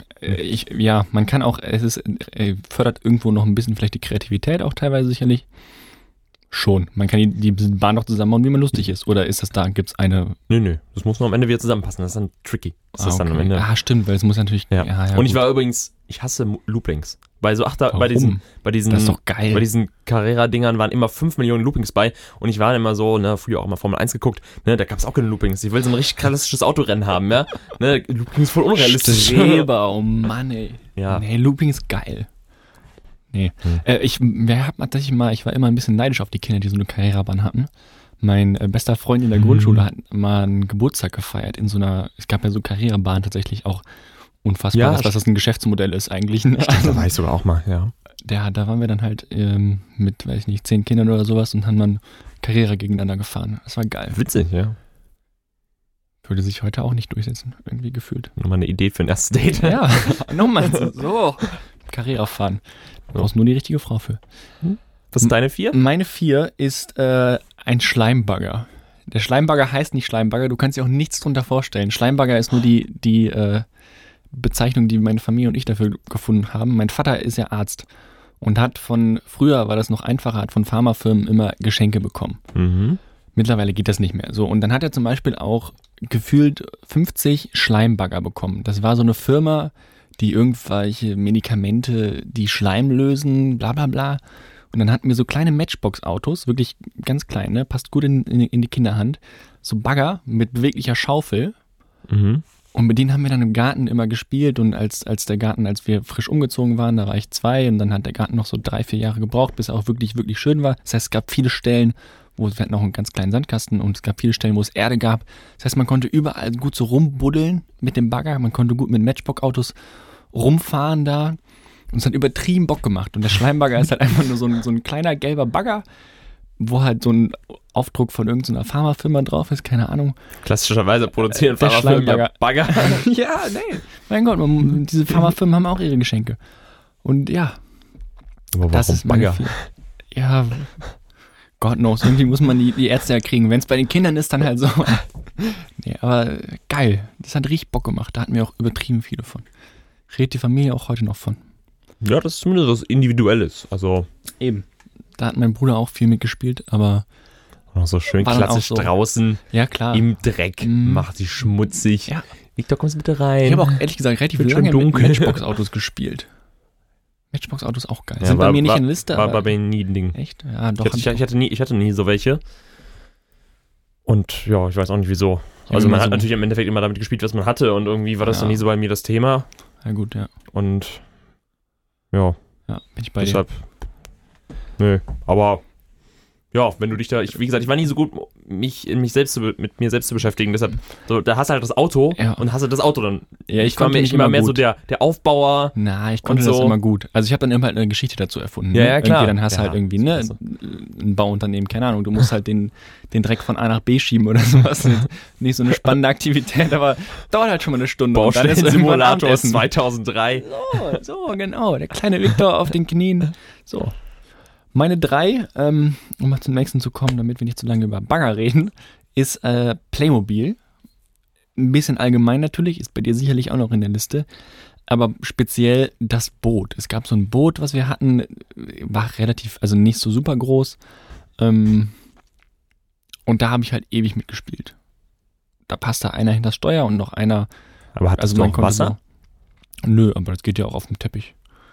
man kann auch, fördert irgendwo noch ein bisschen vielleicht die Kreativität auch teilweise sicherlich. Schon. Man kann die Bahn doch zusammenbauen, wie man lustig ist. Oder ist das da, gibt's eine... Nö. Das muss nur am Ende wieder zusammenpassen. Das ist dann tricky. Dann am Ende. Stimmt, weil es muss natürlich... Ja. Und ich hasse Loopings. Bei diesen das ist doch geil. Bei diesen Carrera-Dingern waren immer 5 Millionen Loopings bei, und ich war immer so, früher auch mal Formel 1 geguckt, da gab es auch keine Loopings. Ich will so ein richtig klassisches Autorennen haben, ja. Looping ist voll unrealistisch. Streber, oh Mann, ey. Ja. Nee, Looping ist geil. Nee. Ich war immer ein bisschen neidisch auf die Kinder, die so eine Carrera-Bahn hatten. Mein bester Freund in der Grundschule hat mal einen Geburtstag gefeiert in es gab ja so Carrera-Bahn tatsächlich auch. Unfassbar, was das ein Geschäftsmodell ist eigentlich. Stimmt, da war ich sogar auch mal, ja. Da waren wir dann halt mit, weiß ich nicht, 10 Kindern oder sowas und haben dann Carrera gegeneinander gefahren. Das war geil. Witzig, ja. Würde sich heute auch nicht durchsetzen, irgendwie gefühlt. Nochmal eine Idee für ein erstes Date. Ja, nochmal so. Carrera fahren. Du brauchst nur die richtige Frau für. Was ist deine 4? Meine 4 ist ein Schleimbagger. Der Schleimbagger heißt nicht Schleimbagger, du kannst dir auch nichts drunter vorstellen. Schleimbagger ist nur die Bezeichnung, die meine Familie und ich dafür gefunden haben. Mein Vater ist ja Arzt und früher war das noch einfacher, hat von Pharmafirmen immer Geschenke bekommen. Mittlerweile geht das nicht mehr. So, und dann hat er zum Beispiel auch gefühlt 50 Schleimbagger bekommen. Das war so eine Firma, die irgendwelche Medikamente, die Schleim lösen, bla bla bla. Und dann hatten wir so kleine Matchbox-Autos, wirklich ganz klein, ne? Passt gut in die Kinderhand. So Bagger mit beweglicher Schaufel. Und mit denen haben wir dann im Garten immer gespielt, und als wir frisch umgezogen waren, da war ich 2, und dann hat der Garten noch so 3, 4 Jahre gebraucht, bis er auch wirklich, wirklich schön war. Das heißt, es gab viele Stellen, wir hatten auch einen ganz kleinen Sandkasten, und es gab viele Stellen, wo es Erde gab. Das heißt, man konnte überall gut so rumbuddeln mit dem Bagger, man konnte gut mit Matchbox-Autos rumfahren da, und es hat übertrieben Bock gemacht. Und der Schleimbagger ist halt einfach nur so ein kleiner gelber Bagger, wo halt so ein Aufdruck von irgendeiner Pharmafirma drauf ist, keine Ahnung. Klassischerweise produzieren Pharmafirmen ja Bagger. Ja, nee. Mein Gott, diese Pharmafirmen haben auch ihre Geschenke. Und ja. Aber warum Bagger? Ja, God knows, irgendwie muss man die Ärzte ja kriegen. Wenn es bei den Kindern ist, dann halt so. Nee, aber geil. Das hat richtig Bock gemacht. Da hatten wir auch übertrieben viele von. Redet die Familie auch heute noch von. Ja, das ist zumindest was Individuelles. Also eben. Da hat mein Bruder auch viel mitgespielt, aber noch so schön klassisch so draußen im Dreck. Macht sie schmutzig. Ja. Victor, kommst du bitte rein? Ich habe auch ehrlich gesagt relativ lange mit Matchbox-Autos gespielt. Matchbox-Autos auch geil. Sind bei mir nicht in der Liste. War bei mir nie ein Ding. Echt? Ja, doch. Ich hatte nie so welche. Und ja, ich weiß auch nicht wieso. Also man hat natürlich im Endeffekt immer damit gespielt, was man hatte. Und irgendwie war das dann nie so bei mir das Thema. Ja gut, ja. Und ja. Ja, bin ich bei dir. Nö, aber ja, wenn du dich da, wie gesagt, ich war nie so gut, mit mir selbst zu beschäftigen, deshalb, so, da hast du halt das Auto und hast du das Auto dann. Ja, ich war immer mehr so der Aufbauer. Na, ich konnte das immer gut. Also ich habe dann immer halt eine Geschichte dazu erfunden. Ja, ja, klar. Dann hast du halt irgendwie, ne, ein Bauunternehmen, keine Ahnung, du musst halt den Dreck von A nach B schieben oder sowas. Nicht so eine spannende Aktivität, aber dauert halt schon mal eine Stunde. Baustellensimulator 2003. So, genau, der kleine Victor auf den Knien. So. Meine 3, um mal zum nächsten zu kommen, damit wir nicht zu lange über Bagger reden, ist Playmobil. Ein bisschen allgemein natürlich, ist bei dir sicherlich auch noch in der Liste, aber speziell das Boot. Es gab so ein Boot, was wir hatten, war relativ, also nicht so super groß, und da habe ich halt ewig mitgespielt. Da passte einer hinter das Steuer und noch einer. Aber hat also noch Wasser? Nö, aber das geht ja auch auf dem Teppich.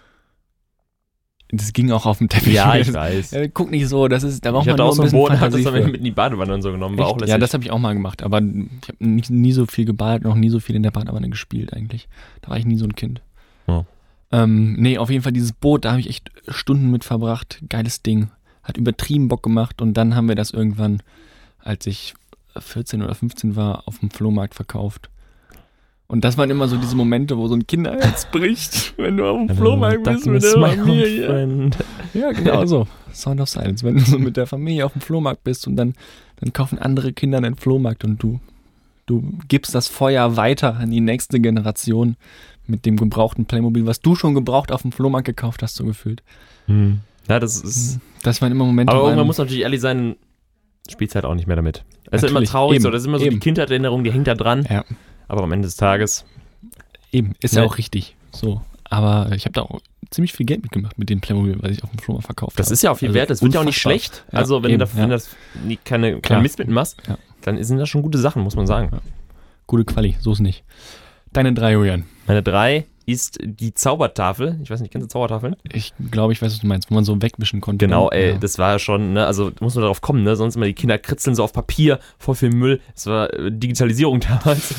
Das ging auch auf dem Teppich. Ja, ich weiß. Guck nicht so, da braucht man nur auch so ein Boot, hat das dann mit in die Badewanne und so genommen. War auch lässig. Ja, das habe ich auch mal gemacht, aber ich habe nie so viel gebadet, noch nie so viel in der Badewanne gespielt eigentlich. Da war ich nie so ein Kind. Ja. Nee, auf jeden Fall dieses Boot, da habe ich echt Stunden mit verbracht. Geiles Ding. Hat übertrieben Bock gemacht und dann haben wir das irgendwann, als ich 14 oder 15 war, auf dem Flohmarkt verkauft. Und das waren immer so diese Momente, wo so ein Kinderherz bricht, wenn du auf dem Flohmarkt bist mit der Familie. Ja, genau so. Sound of Silence. Wenn du so mit der Familie auf dem Flohmarkt bist und dann kaufen andere Kinder den Flohmarkt und du gibst das Feuer weiter an die nächste Generation mit dem gebrauchten Playmobil, was du schon gebraucht auf dem Flohmarkt gekauft hast, so gefühlt. Ja, das ist... Das waren immer Momente. Aber irgendwann muss natürlich ehrlich sein, spielst halt auch nicht mehr damit. Das ist immer traurig, so. Das ist immer so die Kindheitserinnerung, die hängt da dran. Ja. Aber am Ende des Tages... Eben, ist ja auch richtig. So. Aber ich habe da auch ziemlich viel Geld mitgemacht mit dem Playmobil, weil ich auf dem Flohmarkt verkauft habe. Das ist ja auch viel wert, das wird ja auch nicht schlecht. Ja, also wenn du das keine Mist mitmachst, dann sind das schon gute Sachen, muss man sagen. Ja. Gute Quali, so ist nicht. Deine 3, Julian. Meine 3 ist die Zaubertafel. Ich weiß nicht, kennst du Zaubertafeln? Ich glaube, ich weiß, was du meinst, wo man so wegwischen konnte. Genau, das war ja schon, ne, also muss man darauf kommen, ne, sonst immer die Kinder kritzeln so auf Papier, voll viel Müll. Das war Digitalisierung damals.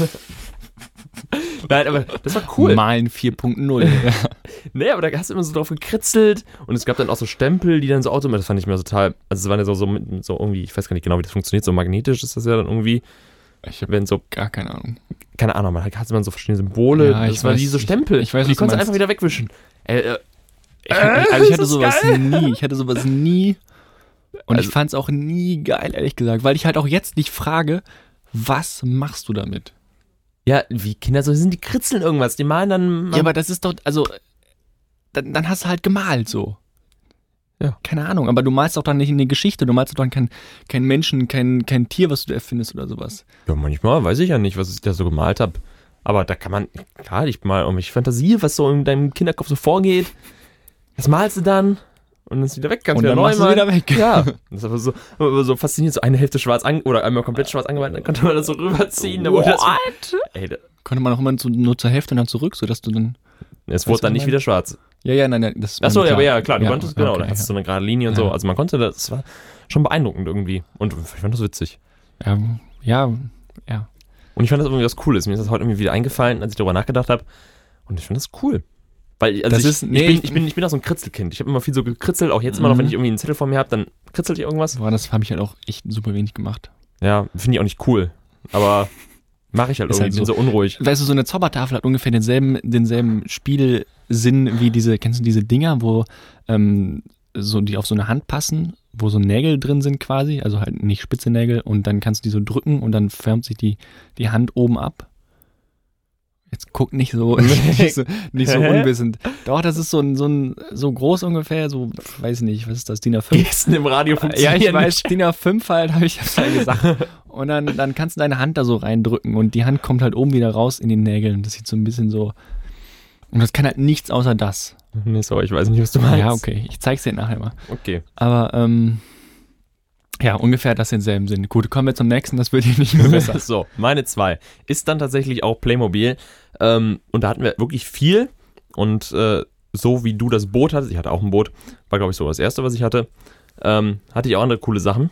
Nein, aber das war cool. Malen 4.0. Nee, aber da hast du immer so drauf gekritzelt und es gab dann auch so Stempel, die dann so automatisch, das fand ich mir total, also es waren ja so irgendwie, ich weiß gar nicht genau, wie das funktioniert, so magnetisch ist das ja dann irgendwie. Ich habe so gar keine Ahnung. Keine Ahnung, man hatte man so verschiedene Symbole, das waren diese Stempel. Ich weiß, die konntest du einfach wieder wegwischen. Ich hatte sowas nie. Und ich fand es auch nie geil, ehrlich gesagt, weil ich halt auch jetzt nicht frage, was machst du damit? Ja, wie Kinder so sind, die kritzeln irgendwas, die malen dann... Ja, aber das ist doch, also, dann hast du halt gemalt so. Ja. Keine Ahnung, aber du malst doch dann nicht in die Geschichte, du malst doch dann kein Menschen, kein Tier, was du erfindest oder sowas. Ja, manchmal weiß ich ja nicht, was ich da so gemalt habe. Aber da kann man, klar, ich mal irgendwelche Fantasie, was so in deinem Kinderkopf so vorgeht. Das malst du dann und dann ist wieder weg, kannst wieder neu malen. Wieder weg. Ja, das ist aber so faszinierend, so eine Hälfte schwarz oder einmal komplett schwarz angemalt, dann konnte man das so rüberziehen. Konnte man auch immer nur zur Hälfte und dann zurück, sodass du dann... Es wurde dann nicht wieder schwarz. Ja, nein, das war. Achso, aber ja, klar, du konntest, genau, da hast du so eine gerade Linie und so. Also man konnte das war schon beeindruckend irgendwie. Und ich fand das witzig. Ja. Und ich fand das irgendwie was Cooles. Mir ist das heute irgendwie wieder eingefallen, als ich darüber nachgedacht habe. Und ich fand das cool. Weil, also ich bin auch so ein Kritzelkind. Ich habe immer viel so gekritzelt, auch jetzt immer noch, wenn ich irgendwie einen Zettel vor mir habe, dann kritzelt ich irgendwas. Boah, das habe ich halt auch echt super wenig gemacht. Ja, finde ich auch nicht cool. Aber mache ich halt irgendwie, halt bin so unruhig. Weißt du, so eine Zaubertafel hat ungefähr denselben Spielsinn wie kennst du diese Dinger, wo so die auf so eine Hand passen, wo so Nägel drin sind quasi, also halt nicht spitze Nägel und dann kannst du die so drücken und dann färbt sich die Hand oben ab. Jetzt guck nicht so unwissend. Doch, das ist so groß ungefähr, so, weiß nicht, was ist das, DIN A5? Gesten im Radio funktionieren. Ja, ich weiß, DIN A5 halt, habe ich das halt gesagt. Und dann kannst du deine Hand da so reindrücken und die Hand kommt halt oben wieder raus in den Nägeln. Das sieht so ein bisschen so, und das kann halt nichts außer das. Nee, sorry, ich weiß nicht, was du meinst. Ja, okay, ich zeig's dir nachher mal. Okay. Aber, ja, ungefähr das in selben Sinn. Gut, kommen wir zum nächsten, das wird hier nicht mehr besser. So, meine 2 ist dann tatsächlich auch Playmobil. Und da hatten wir wirklich viel. Und so wie du das Boot hattest, ich hatte auch ein Boot, war glaube ich so das erste, was ich hatte, hatte ich auch andere coole Sachen.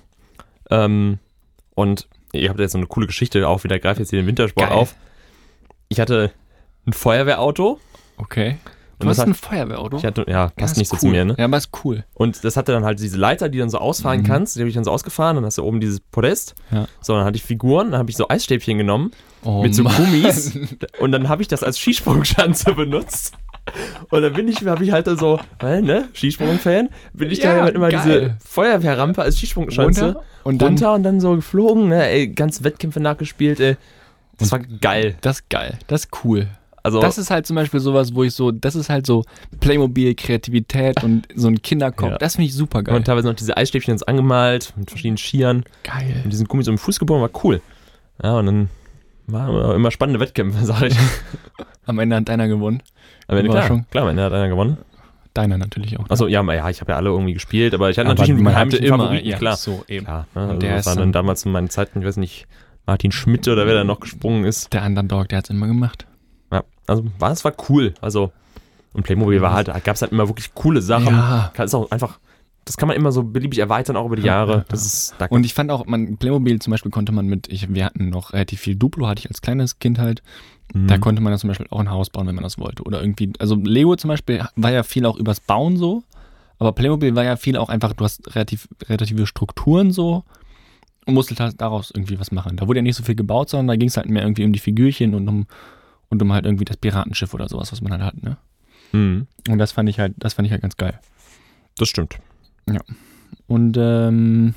Und ihr habt jetzt so eine coole Geschichte auch wieder, greife jetzt hier den Wintersport auf. Ich hatte ein Feuerwehrauto. Okay. Du hast ein Feuerwehrauto? Ich hatte, ja, passt nicht so zu mir, ne? Ja, aber ist cool. Und das hatte dann halt diese Leiter, die dann so ausfahren kannst. Die habe ich dann so ausgefahren. Dann hast du oben dieses Podest. Ja. So, dann hatte ich Figuren. Dann habe ich so Eisstäbchen genommen. Mit so Gummis. Und dann habe ich das als Skisprungschanze benutzt. Und dann habe ich halt da so, ne, Skisprung-Fan, bin ich da halt immer diese Feuerwehrrampe als Skisprungschanze runter und dann so geflogen, ne, ey, ganze Wettkämpfe nachgespielt, ey. Das war geil. Das ist geil. Das ist cool. Also, das ist halt zum Beispiel sowas, wo ich so, das ist halt so Playmobil, Kreativität und so ein Kinderkopf. Ja. Das finde ich super geil. Und teilweise noch diese Eisstäbchen jetzt angemalt mit verschiedenen Skiern. Geil. Und diesen Gummis so im Fuß geboren, war cool. Ja, und dann waren immer spannende Wettkämpfe, sag ich. Am Ende hat einer gewonnen. Am Ende, klar, am Ende hat einer gewonnen. Deiner natürlich auch. Achso, ja, ich habe ja alle irgendwie gespielt, aber ich hatte natürlich einen heimischen Favoriten, ja, klar. So eben. Klar, ne? Also das war dann damals in meinen Zeiten, ich weiß nicht, Martin Schmidt oder wer da noch gesprungen ist. Der Underdog, der hat es immer gemacht. Ja, also es war cool. Also, und Playmobil war halt, da gab es halt immer wirklich coole Sachen. Ja. Ist auch einfach, das kann man immer so beliebig erweitern, auch über die Jahre. Das ist, und ich fand auch, Playmobil zum Beispiel konnte man wir hatten noch relativ viel Duplo, hatte ich als kleines Kind halt. Da konnte man dann zum Beispiel auch ein Haus bauen, wenn man das wollte. Oder irgendwie, also Lego zum Beispiel war ja viel auch übers Bauen so, aber Playmobil war ja viel auch einfach, du hast relative Strukturen so und musstest halt daraus irgendwie was machen. Da wurde ja nicht so viel gebaut, sondern da ging es halt mehr irgendwie um die Figürchen und um halt irgendwie das Piratenschiff oder sowas, was man halt hat, ne? Mhm. Und das fand ich halt ganz geil. Das stimmt. Ja. Und deine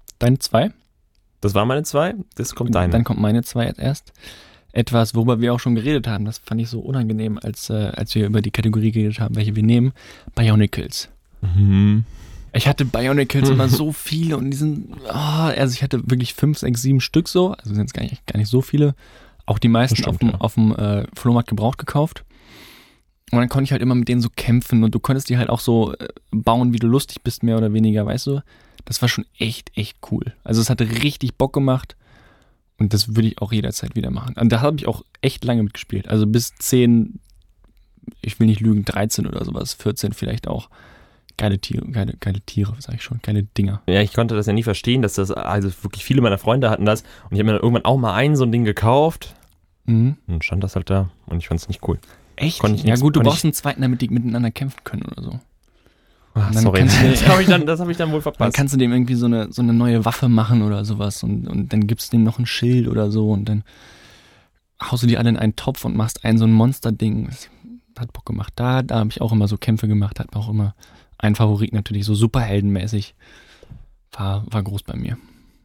2? Das war meine 2, das kommt deine. Dann kommt meine 2 jetzt erst. Etwas, worüber wir auch schon geredet haben, das fand ich so unangenehm, als wir über die Kategorie geredet haben, welche wir nehmen. Bionicles. Mhm. Ich hatte Bionicles immer so viele und also ich hatte wirklich 5, 6, 7 Stück so, also sind es gar nicht so viele. Auch die meisten auf dem Flohmarkt gebraucht gekauft. Und dann konnte ich halt immer mit denen so kämpfen und du konntest die halt auch so bauen, wie du lustig bist, mehr oder weniger, weißt du? Das war schon echt cool. Also es hatte richtig Bock gemacht. Und das würde ich auch jederzeit wieder machen. Und da habe ich auch echt lange mitgespielt. Also bis 10, ich will nicht lügen, 13 oder sowas, 14 vielleicht auch. Geile Tiere, sag ich schon, geile Dinger. Ja, ich konnte das ja nie verstehen, dass also wirklich viele meiner Freunde hatten das. Und ich habe mir dann irgendwann auch mal so ein Ding gekauft. Mhm. Und stand das halt da und ich fand es nicht cool. Echt? Ja gut, du brauchst einen zweiten, damit die miteinander kämpfen können oder so. Ach, sorry, das habe ich dann wohl verpasst. Dann kannst du dem irgendwie so eine neue Waffe machen oder sowas und dann gibst du dem noch ein Schild oder so und dann haust du die alle in einen Topf und machst so ein Monster-Ding. Das hat Bock gemacht. Da habe ich auch immer so Kämpfe gemacht, hat auch immer einen Favorit natürlich, so superheldenmäßig. War groß bei mir.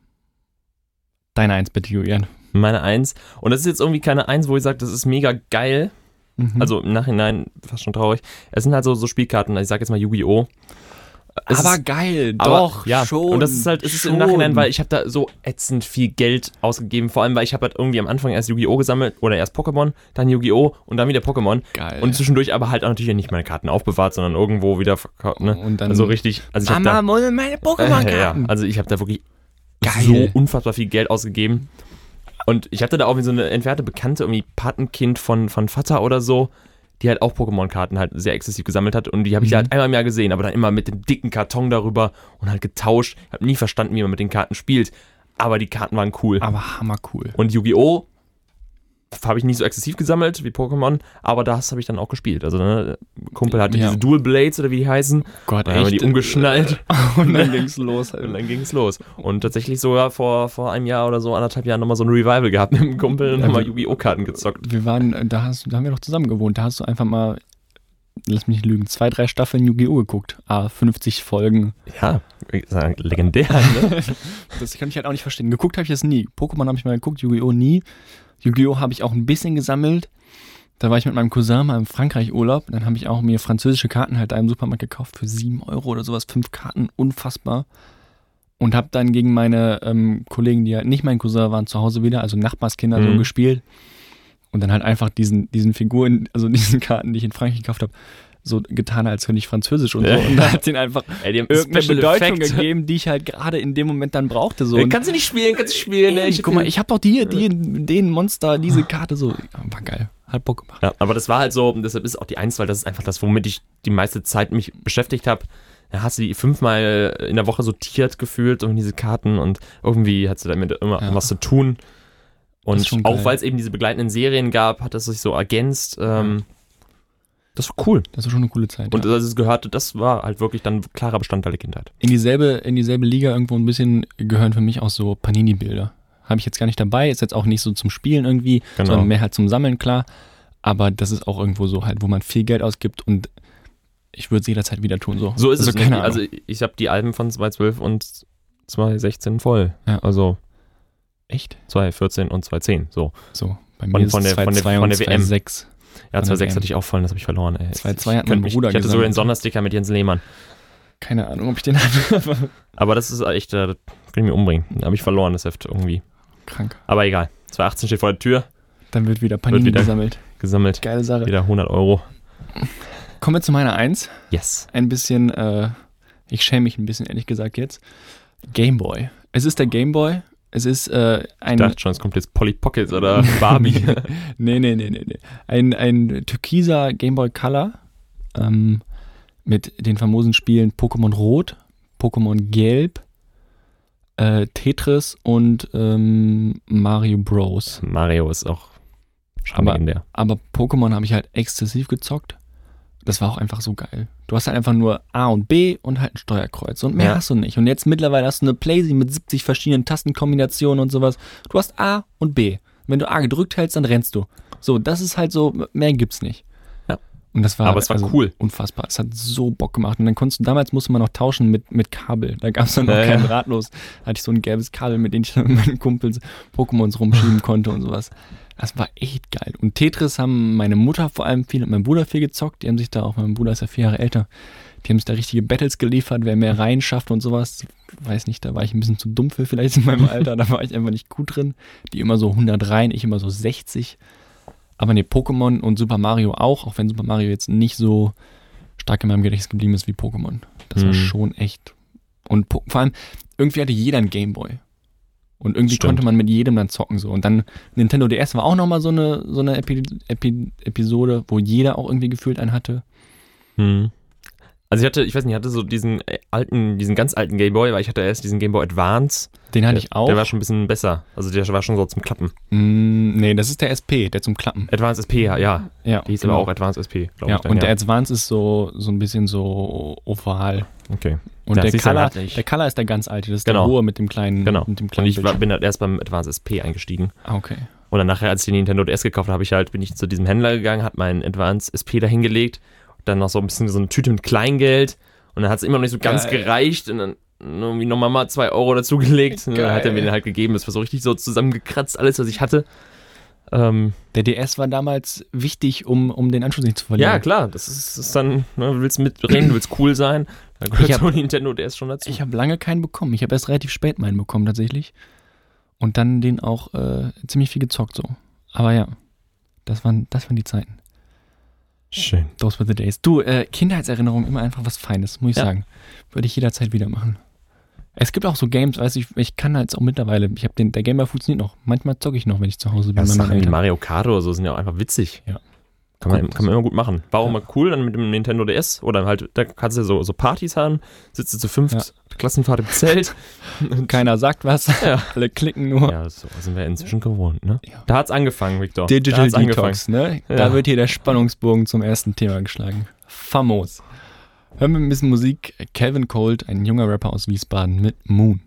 Deine 1 bitte, Julian. Meine 1. Und das ist jetzt irgendwie keine 1, wo ich sage, das ist mega geil. Also im Nachhinein fast schon traurig. Es sind halt so Spielkarten, ich sag jetzt mal Yu-Gi-Oh! Aber geil, doch, ja, schon. Und das ist halt, es ist im Nachhinein, weil ich habe da so ätzend viel Geld ausgegeben, vor allem, weil ich habe halt irgendwie am Anfang erst Yu-Gi-Oh! Gesammelt oder erst Pokémon, dann Yu-Gi-Oh! Und dann wieder Pokémon. Geil. Und zwischendurch aber halt auch natürlich nicht meine Karten aufbewahrt, sondern irgendwo wieder verkauft, ne? Und dann also richtig, also ich Mama, meine Pokémon-Karten. Also ich habe da wirklich geil. So unfassbar viel Geld ausgegeben. Und ich hatte da auch wie so eine entfernte Bekannte, irgendwie Patenkind von Vater oder so, die halt auch Pokémon-Karten halt sehr exzessiv gesammelt hat und die habe ich halt einmal im Jahr gesehen, aber dann immer mit dem dicken Karton darüber und halt getauscht. Ich habe nie verstanden, wie man mit den Karten spielt, aber die Karten waren cool. Aber hammercool. Und Yu-Gi-Oh! Habe ich nicht so exzessiv gesammelt wie Pokémon, aber das habe ich dann auch gespielt. Also ne, Kumpel hatte diese Dual Blades oder wie die heißen. Gott, dann haben wir die umgeschnallt. Und dann ging's los. Und dann ging's los. Und tatsächlich sogar vor einem Jahr oder so, 1,5 Jahren nochmal so ein Revival gehabt mit dem Kumpel und nochmal Yu-Gi-Oh! Karten gezockt. Da haben wir doch zusammen gewohnt. Da hast du einfach mal, lass mich nicht lügen, 2, 3 Staffeln Yu-Gi-Oh! Geguckt. 50 Folgen. Ja, legendär. Ne? Das kann ich halt auch nicht verstehen. Geguckt habe ich das nie. Pokémon habe ich mal geguckt, Yu-Gi-Oh! Nie. Yu-Gi-Oh! Habe ich auch ein bisschen gesammelt, Da war ich mit meinem Cousin mal im Frankreich-Urlaub. Dann habe ich auch mir französische Karten halt da im Supermarkt gekauft für 7 Euro oder sowas. 5 Karten, unfassbar. Und habe dann gegen meine Kollegen, die halt nicht mein Cousin waren, zu Hause wieder, also Nachbarskinder so gespielt. Und dann halt einfach diesen Figuren, also diesen Karten, die ich in Frankreich gekauft habe, so getan, als könnte ich Französisch und so. Und da hat ihnen einfach irgendeine Bedeutung gegeben, die ich halt gerade in dem Moment dann brauchte. So. Kannst du nicht spielen, Guck mal, ich habe doch den Monster, diese Karte so. War geil. Hat Bock gemacht. Ja, aber das war halt so, deshalb ist auch die 1, weil das ist einfach das, womit ich die meiste Zeit mich beschäftigt habe. Da hast du die 5-mal in der Woche sortiert gefühlt und diese Karten und irgendwie hast du damit immer was zu tun. Und auch weil es eben diese begleitenden Serien gab, hat das sich so ergänzt. Das war cool. Das war schon eine coole Zeit. Und das war halt wirklich dann ein klarer Bestandteil der Kindheit. In dieselbe Liga irgendwo ein bisschen gehören für mich auch so Panini-Bilder. Habe ich jetzt gar nicht dabei, ist jetzt auch nicht so zum Spielen irgendwie, sondern mehr halt zum Sammeln, klar. Aber das ist auch irgendwo so halt, wo man viel Geld ausgibt und ich würde es jederzeit wieder tun. So ist es. Also ich habe die Alben von 2012 und 2016 voll. Ja. Also echt? 2014 und 2010, so. Bei mir ist es 2002 und 2006. Ja, 2006 hatte ich auch voll, das habe ich verloren. 2002 hat mein Bruder Ich hatte so den Sondersticker mit Jens Lehmann. Keine Ahnung, ob ich den hatte. Aber das ist echt, das kann ich mir umbringen. Da habe ich verloren, das Heft irgendwie. Krank. Aber egal. 2018 steht vor der Tür. Dann wird wieder Panini gesammelt. Geile Sache. Wieder 100 Euro. Kommen wir zu meiner 1. Yes. Ein bisschen, ich schäme mich ein bisschen, ehrlich gesagt jetzt. Gameboy. Es ist der Gameboy. Es ist ich dachte schon, es kommt jetzt Polly Pocket oder Barbie. Nee. Ein türkiser Gameboy Color mit den famosen Spielen Pokémon Rot, Pokémon Gelb, Tetris und Mario Bros. Mario ist auch schon legendär. Aber Pokémon habe ich halt exzessiv gezockt. Das war auch einfach so geil. Du hast halt einfach nur A und B und halt ein Steuerkreuz und mehr hast du nicht. Und jetzt mittlerweile hast du eine Playsee mit 70 verschiedenen Tastenkombinationen und sowas. Du hast A und B. Wenn du A gedrückt hältst, dann rennst du. So, das ist halt so, mehr gibt's nicht. Ja. Und das war, aber es war cool. Unfassbar. Es hat so Bock gemacht. Und dann damals musste man noch tauschen mit Kabel. Da gab es dann noch kein Drahtlos. Da hatte ich so ein gelbes Kabel, mit dem ich dann mit meinen Kumpels Pokémons rumschieben konnte und sowas. Das war echt geil. Und Tetris haben meine Mutter vor allem viel und mein Bruder viel gezockt. Die haben sich da auch, mein Bruder ist ja 4 Jahre älter, die haben sich da richtige Battles geliefert, wer mehr rein schafft und sowas. Weiß nicht, da war ich ein bisschen zu dumm für vielleicht in meinem Alter. Da war ich einfach nicht gut drin. Die immer so 100 rein, ich immer so 60. Aber ne, Pokémon und Super Mario auch wenn Super Mario jetzt nicht so stark in meinem Gedächtnis geblieben ist wie Pokémon. Das war schon echt. Und vor allem, irgendwie hatte jeder einen Gameboy. Und irgendwie konnte man mit jedem dann zocken so. Und dann Nintendo DS war auch nochmal so eine Episode, wo jeder auch irgendwie gefühlt einen hatte. Also ich hatte so diesen ganz alten Gameboy, weil ich hatte erst diesen Gameboy Advance. Den hatte ich auch. Der war schon ein bisschen besser. Also der war schon so zum Klappen. Nee, das ist der SP, der zum Klappen. Advance SP, ja. Die hieß aber auch Advance SP, glaube ich. Und der Advance ist so ein bisschen so oval. Okay. Und der Color ist der ganz alte, das ist der hohe mit dem kleinen. Genau. Mit dem kleinen und ich bin halt erst beim Advance SP eingestiegen. Okay. Und dann nachher, als ich den Nintendo DS gekauft habe, bin ich zu diesem Händler gegangen, habe meinen Advance SP da hingelegt, dann noch so ein bisschen so eine Tüte mit Kleingeld und dann hat es immer noch nicht so ganz gereicht und dann irgendwie nochmal mal 2 Euro dazugelegt. Und dann hat er mir den halt gegeben. Das war so richtig so zusammengekratzt, alles, was ich hatte. Der DS war damals wichtig, um den Anschluss nicht zu verlieren. Ja, klar. Das ist dann, du willst mitreden, du willst cool sein. Da gehört so Nintendo DS schon dazu. Ich habe lange keinen bekommen. Ich habe erst relativ spät meinen bekommen, tatsächlich. Und dann den auch ziemlich viel gezockt, so. Aber ja, das waren die Zeiten. Schön. Those were the days. Du, Kindheitserinnerung, immer einfach was Feines, muss ich sagen. Würde ich jederzeit wieder machen. Es gibt auch so Games, weiß ich kann halt auch mittlerweile, der Gameboy funktioniert noch. Manchmal zocke ich noch, wenn ich zu Hause bin. Sachen wie Mario Kart oder so sind ja auch einfach witzig. Ja. Kann man immer gut machen. War auch mal cool dann mit dem Nintendo DS oder halt, da kannst du so Partys haben, sitzt du zu 5 Klassenfahrt im Zelt. Keiner sagt was, alle klicken nur. Ja, so sind wir inzwischen gewohnt, ne? Ja. Da hat's angefangen, Victor. Digital Detox, ne? Ja. Da wird hier der Spannungsbogen zum ersten Thema geschlagen. Famos. Hören wir ein bisschen Musik. Calvin Colt, ein junger Rapper aus Wiesbaden mit Moon.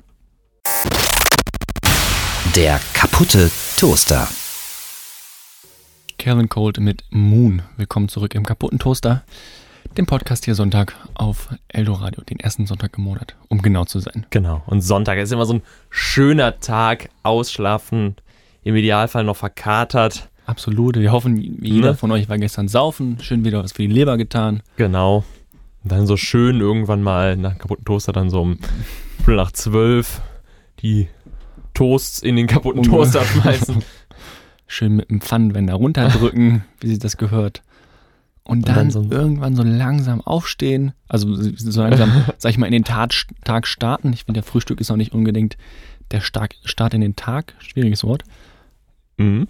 Der kaputte Toaster. Calvin Colt mit Moon. Willkommen zurück im kaputten Toaster. Dem Podcast hier Sonntag auf Eldoradio, den ersten Sonntag im Monat, um genau zu sein. Genau. Und Sonntag ist immer so ein schöner Tag, ausschlafen, im Idealfall noch verkatert. Absolut. Wir hoffen, jeder von euch war gestern saufen, schön wieder was für die Leber getan. Genau. Und dann so schön irgendwann mal nach kaputten Toaster dann so um 11:45 die Toasts in den kaputten Toaster schmeißen. Schön mit dem Pfannenwender runterdrücken, wie sich das gehört. Und dann so irgendwann so langsam aufstehen, also so langsam, sag ich mal, in den Tag starten. Ich finde, der Frühstück ist auch nicht unbedingt der Start in den Tag, schwieriges Wort. Mhm.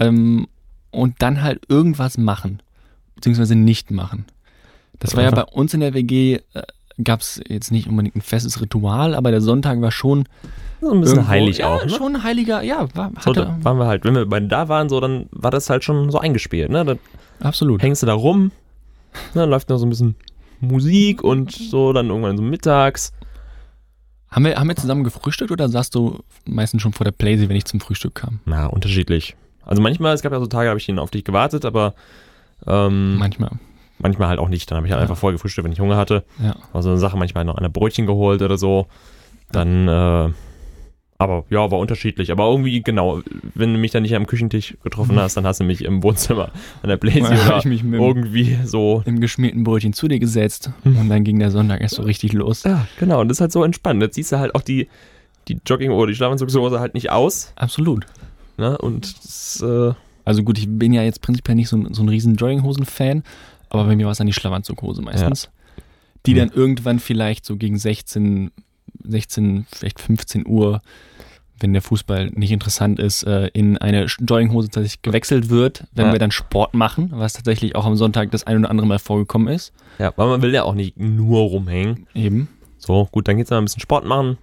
Und dann halt irgendwas machen, beziehungsweise nicht machen. Das war ja bei uns in der WG, gab es jetzt nicht unbedingt ein festes Ritual, aber der Sonntag war schon so ein bisschen heilig auch, ne? Schon ein heiliger, ja. Waren wir halt, wenn wir beide da waren, so, dann war das halt schon so eingespielt, ne? Dann absolut. Hängst du da rum, dann läuft noch so ein bisschen Musik und so, dann irgendwann so mittags. Haben wir zusammen gefrühstückt oder saßt du meistens schon vor der Playsee, wenn ich zum Frühstück kam? Na, unterschiedlich. Also manchmal, es gab ja so Tage, da habe ich auf dich gewartet, aber manchmal halt auch nicht. Dann habe ich halt einfach vorher gefrühstückt, wenn ich Hunger hatte. Ja. War so eine Sache, manchmal noch ein Brötchen geholt oder so. Dann, aber ja, war unterschiedlich. Aber irgendwie, genau, wenn du mich dann nicht am Küchentisch getroffen hast, dann hast du mich im Wohnzimmer an der Playsee oder ich mich irgendwie so im geschmierten Brötchen zu dir gesetzt und dann ging der Sonntag erst so richtig los. Ja, genau. Und das ist halt so entspannt. Jetzt siehst du halt auch die Jogging- oder die Schlafanzugshose halt nicht aus. Absolut. Ne? Und das, also gut, ich bin ja jetzt prinzipiell nicht so ein riesen Jogginghosen-Fan, aber bei mir war es dann die Schlafanzughose meistens. Ja. Die dann irgendwann vielleicht so gegen 16, vielleicht 15 Uhr, wenn der Fußball nicht interessant ist, in eine Jogginghose tatsächlich gewechselt wird, wenn wir dann Sport machen, was tatsächlich auch am Sonntag das ein oder andere Mal vorgekommen ist. Ja, weil man will ja auch nicht nur rumhängen. Eben. So, gut, dann geht's mal ein bisschen Sport machen.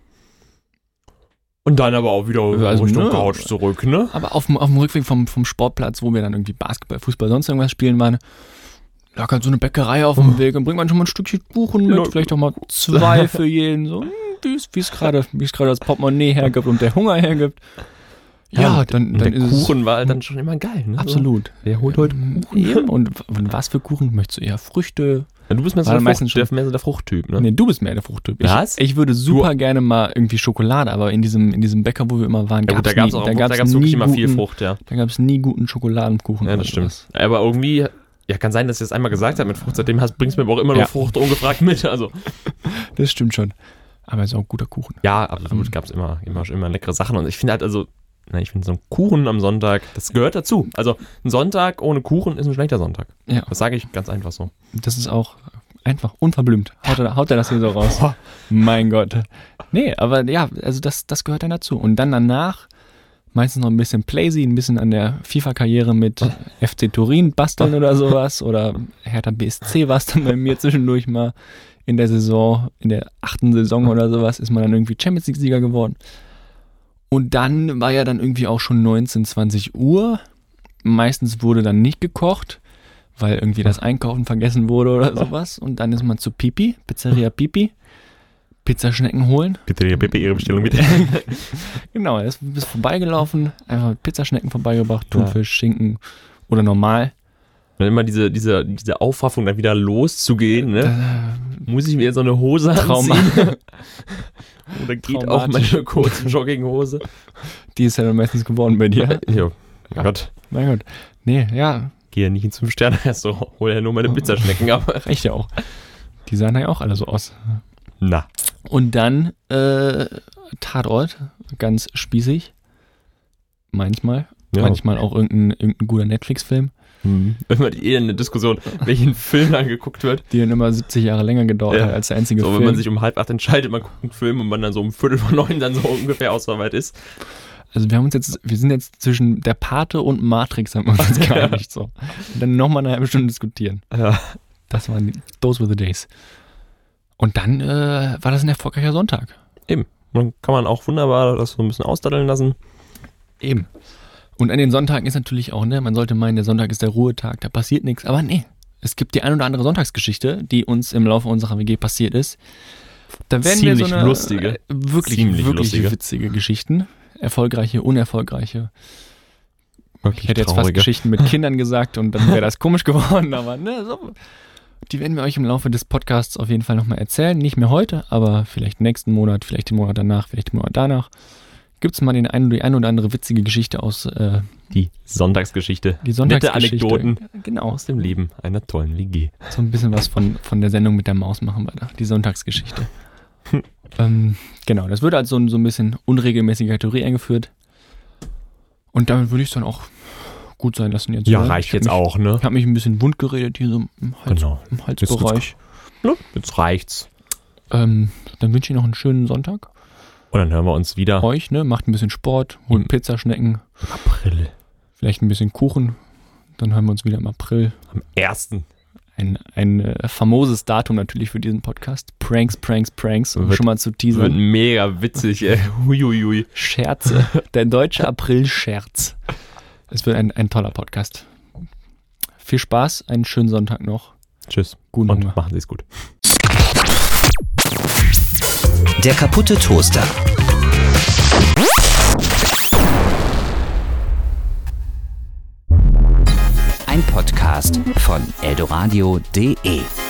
Und dann aber auch wieder Richtung Couch zurück, ne? Aber auf dem Rückweg vom Sportplatz, wo wir dann irgendwie Basketball, Fußball, sonst irgendwas spielen waren, lag halt so eine Bäckerei auf dem Weg und bringt man schon mal ein Stückchen Kuchen mit, vielleicht auch mal 2 für jeden, so wie es gerade das Portemonnaie hergibt und der Hunger hergibt. Ja, dann der ist Kuchen war halt dann schon immer geil, ne? Absolut. Wer holt heute Kuchen? Eben. Und was für Kuchen? Möchtest du eher Früchte? Ja, du bist mehr so der Fruchttyp, ne? Nee, du bist mehr der Fruchttyp. Was? Ich würde super gerne mal irgendwie Schokolade, aber in diesem Bäcker, wo wir immer waren, da gab es wirklich immer viel Frucht, ja. Da gab es nie guten Schokoladenkuchen. Ja, das stimmt. Aber irgendwie, ja, kann sein, dass ich das einmal gesagt habe mit Frucht, seitdem bringst du mir aber auch immer noch Frucht ungefragt mit, also. Das stimmt schon. Aber es ist auch ein guter Kuchen. Ja, absolut, gab es immer leckere Sachen und ich finde halt so ein Kuchen am Sonntag, das gehört dazu. Also ein Sonntag ohne Kuchen ist ein schlechter Sonntag. Ja. Das sage ich ganz einfach so. Das ist auch einfach unverblümt. Haut er das hier so raus. Mein Gott. Nee, aber ja, also das gehört dann dazu. Und dann danach meistens noch ein bisschen Playsee, ein bisschen an der FIFA-Karriere mit FC Turin basteln oder sowas. Oder Hertha BSC war es dann bei mir zwischendurch mal in der 8. Saison oder sowas, ist man dann irgendwie Champions League-Sieger geworden. Und dann war ja dann irgendwie auch schon 19, 20 Uhr. Meistens wurde dann nicht gekocht, weil irgendwie das Einkaufen vergessen wurde oder sowas. Und dann ist man zu Pipi, Pizzeria Pipi, Pizzaschnecken holen. Pizzeria Pipi, Ihre Bestellung bitte. Genau, du bist vorbeigelaufen, einfach mit Pizzaschnecken vorbeigebracht, Thunfisch, Schinken oder normal. Und immer diese Aufraffung, dann wieder loszugehen, ne? Muss ich mir jetzt so eine Hose anziehen? Oder geht auch meine kurze Jogginghose? Die ist ja dann meistens geworden bei dir. Ja, mein Gott. Mein Gott. Nee, ja. Gehe ja nicht ins 5-Sterne-Restaurant, hol ja nur meine Pizzaschnecken ab. Reicht ja auch. Die sahen ja auch alle so aus. Na. Und dann Tatort, ganz spießig. Manchmal. Ja. Manchmal auch irgendein guter Netflix-Film. Immer eine Diskussion, welchen Film dann geguckt wird. Die dann immer 70 Jahre länger gedauert hat als der einzige Film. Wenn man sich um 7:30 entscheidet, man guckt einen Film und man dann so um 8:45 dann so ungefähr ausverweilt ist. Also wir sind jetzt zwischen der Pate und Matrix, haben wir uns gar nicht so. Und dann nochmal eine halbe Stunde diskutieren. Ja. Those were the days. Und dann war das ein erfolgreicher Sonntag. Eben. Dann kann man auch wunderbar das so ein bisschen ausdaddeln lassen. Eben. Und an den Sonntagen ist natürlich auch, man sollte meinen, der Sonntag ist der Ruhetag, da passiert nichts. Aber nee, es gibt die ein oder andere Sonntagsgeschichte, die uns im Laufe unserer WG passiert ist. Da werden wir so eine lustige, wirklich witzige Geschichten. Erfolgreiche, unerfolgreiche. Wirklich ich hätte jetzt fast Geschichten mit Kindern gesagt und dann wäre das komisch geworden. Aber die werden wir euch im Laufe des Podcasts auf jeden Fall nochmal erzählen. Nicht mehr heute, aber vielleicht nächsten Monat, vielleicht den Monat danach, vielleicht den Monat danach. gibt es mal die eine oder andere witzige Geschichte aus die Sonntagsgeschichte. Die Sonntagsgeschichte. Nette Anekdoten aus dem Leben einer tollen WG. So ein bisschen was von der Sendung mit der Maus machen wir da. Die Sonntagsgeschichte. Genau, das wird als so ein bisschen unregelmäßige Kategorie eingeführt. Und damit würde ich es dann auch gut sein lassen jetzt. Ja, reicht jetzt auch, ne? Ich habe mich ein bisschen wund geredet hier so im Halsbereich. Jetzt reicht's. Dann wünsche ich noch einen schönen Sonntag. Und dann hören wir uns wieder. Euch, ne? Macht ein bisschen Sport, holt Pizzaschnecken. Im April. Vielleicht ein bisschen Kuchen. Dann hören wir uns wieder im April. Am 1. Ein famoses Datum natürlich für diesen Podcast. Pranks, um schon mal zu teasern. Wird mega witzig, ey. Huiuiui. Scherze. Der deutsche April-Scherz. Es wird ein toller Podcast. Viel Spaß, einen schönen Sonntag noch. Tschüss. Guten Hunger. Machen Sie es gut. Der kaputte Toaster. Ein Podcast von eldoradio.de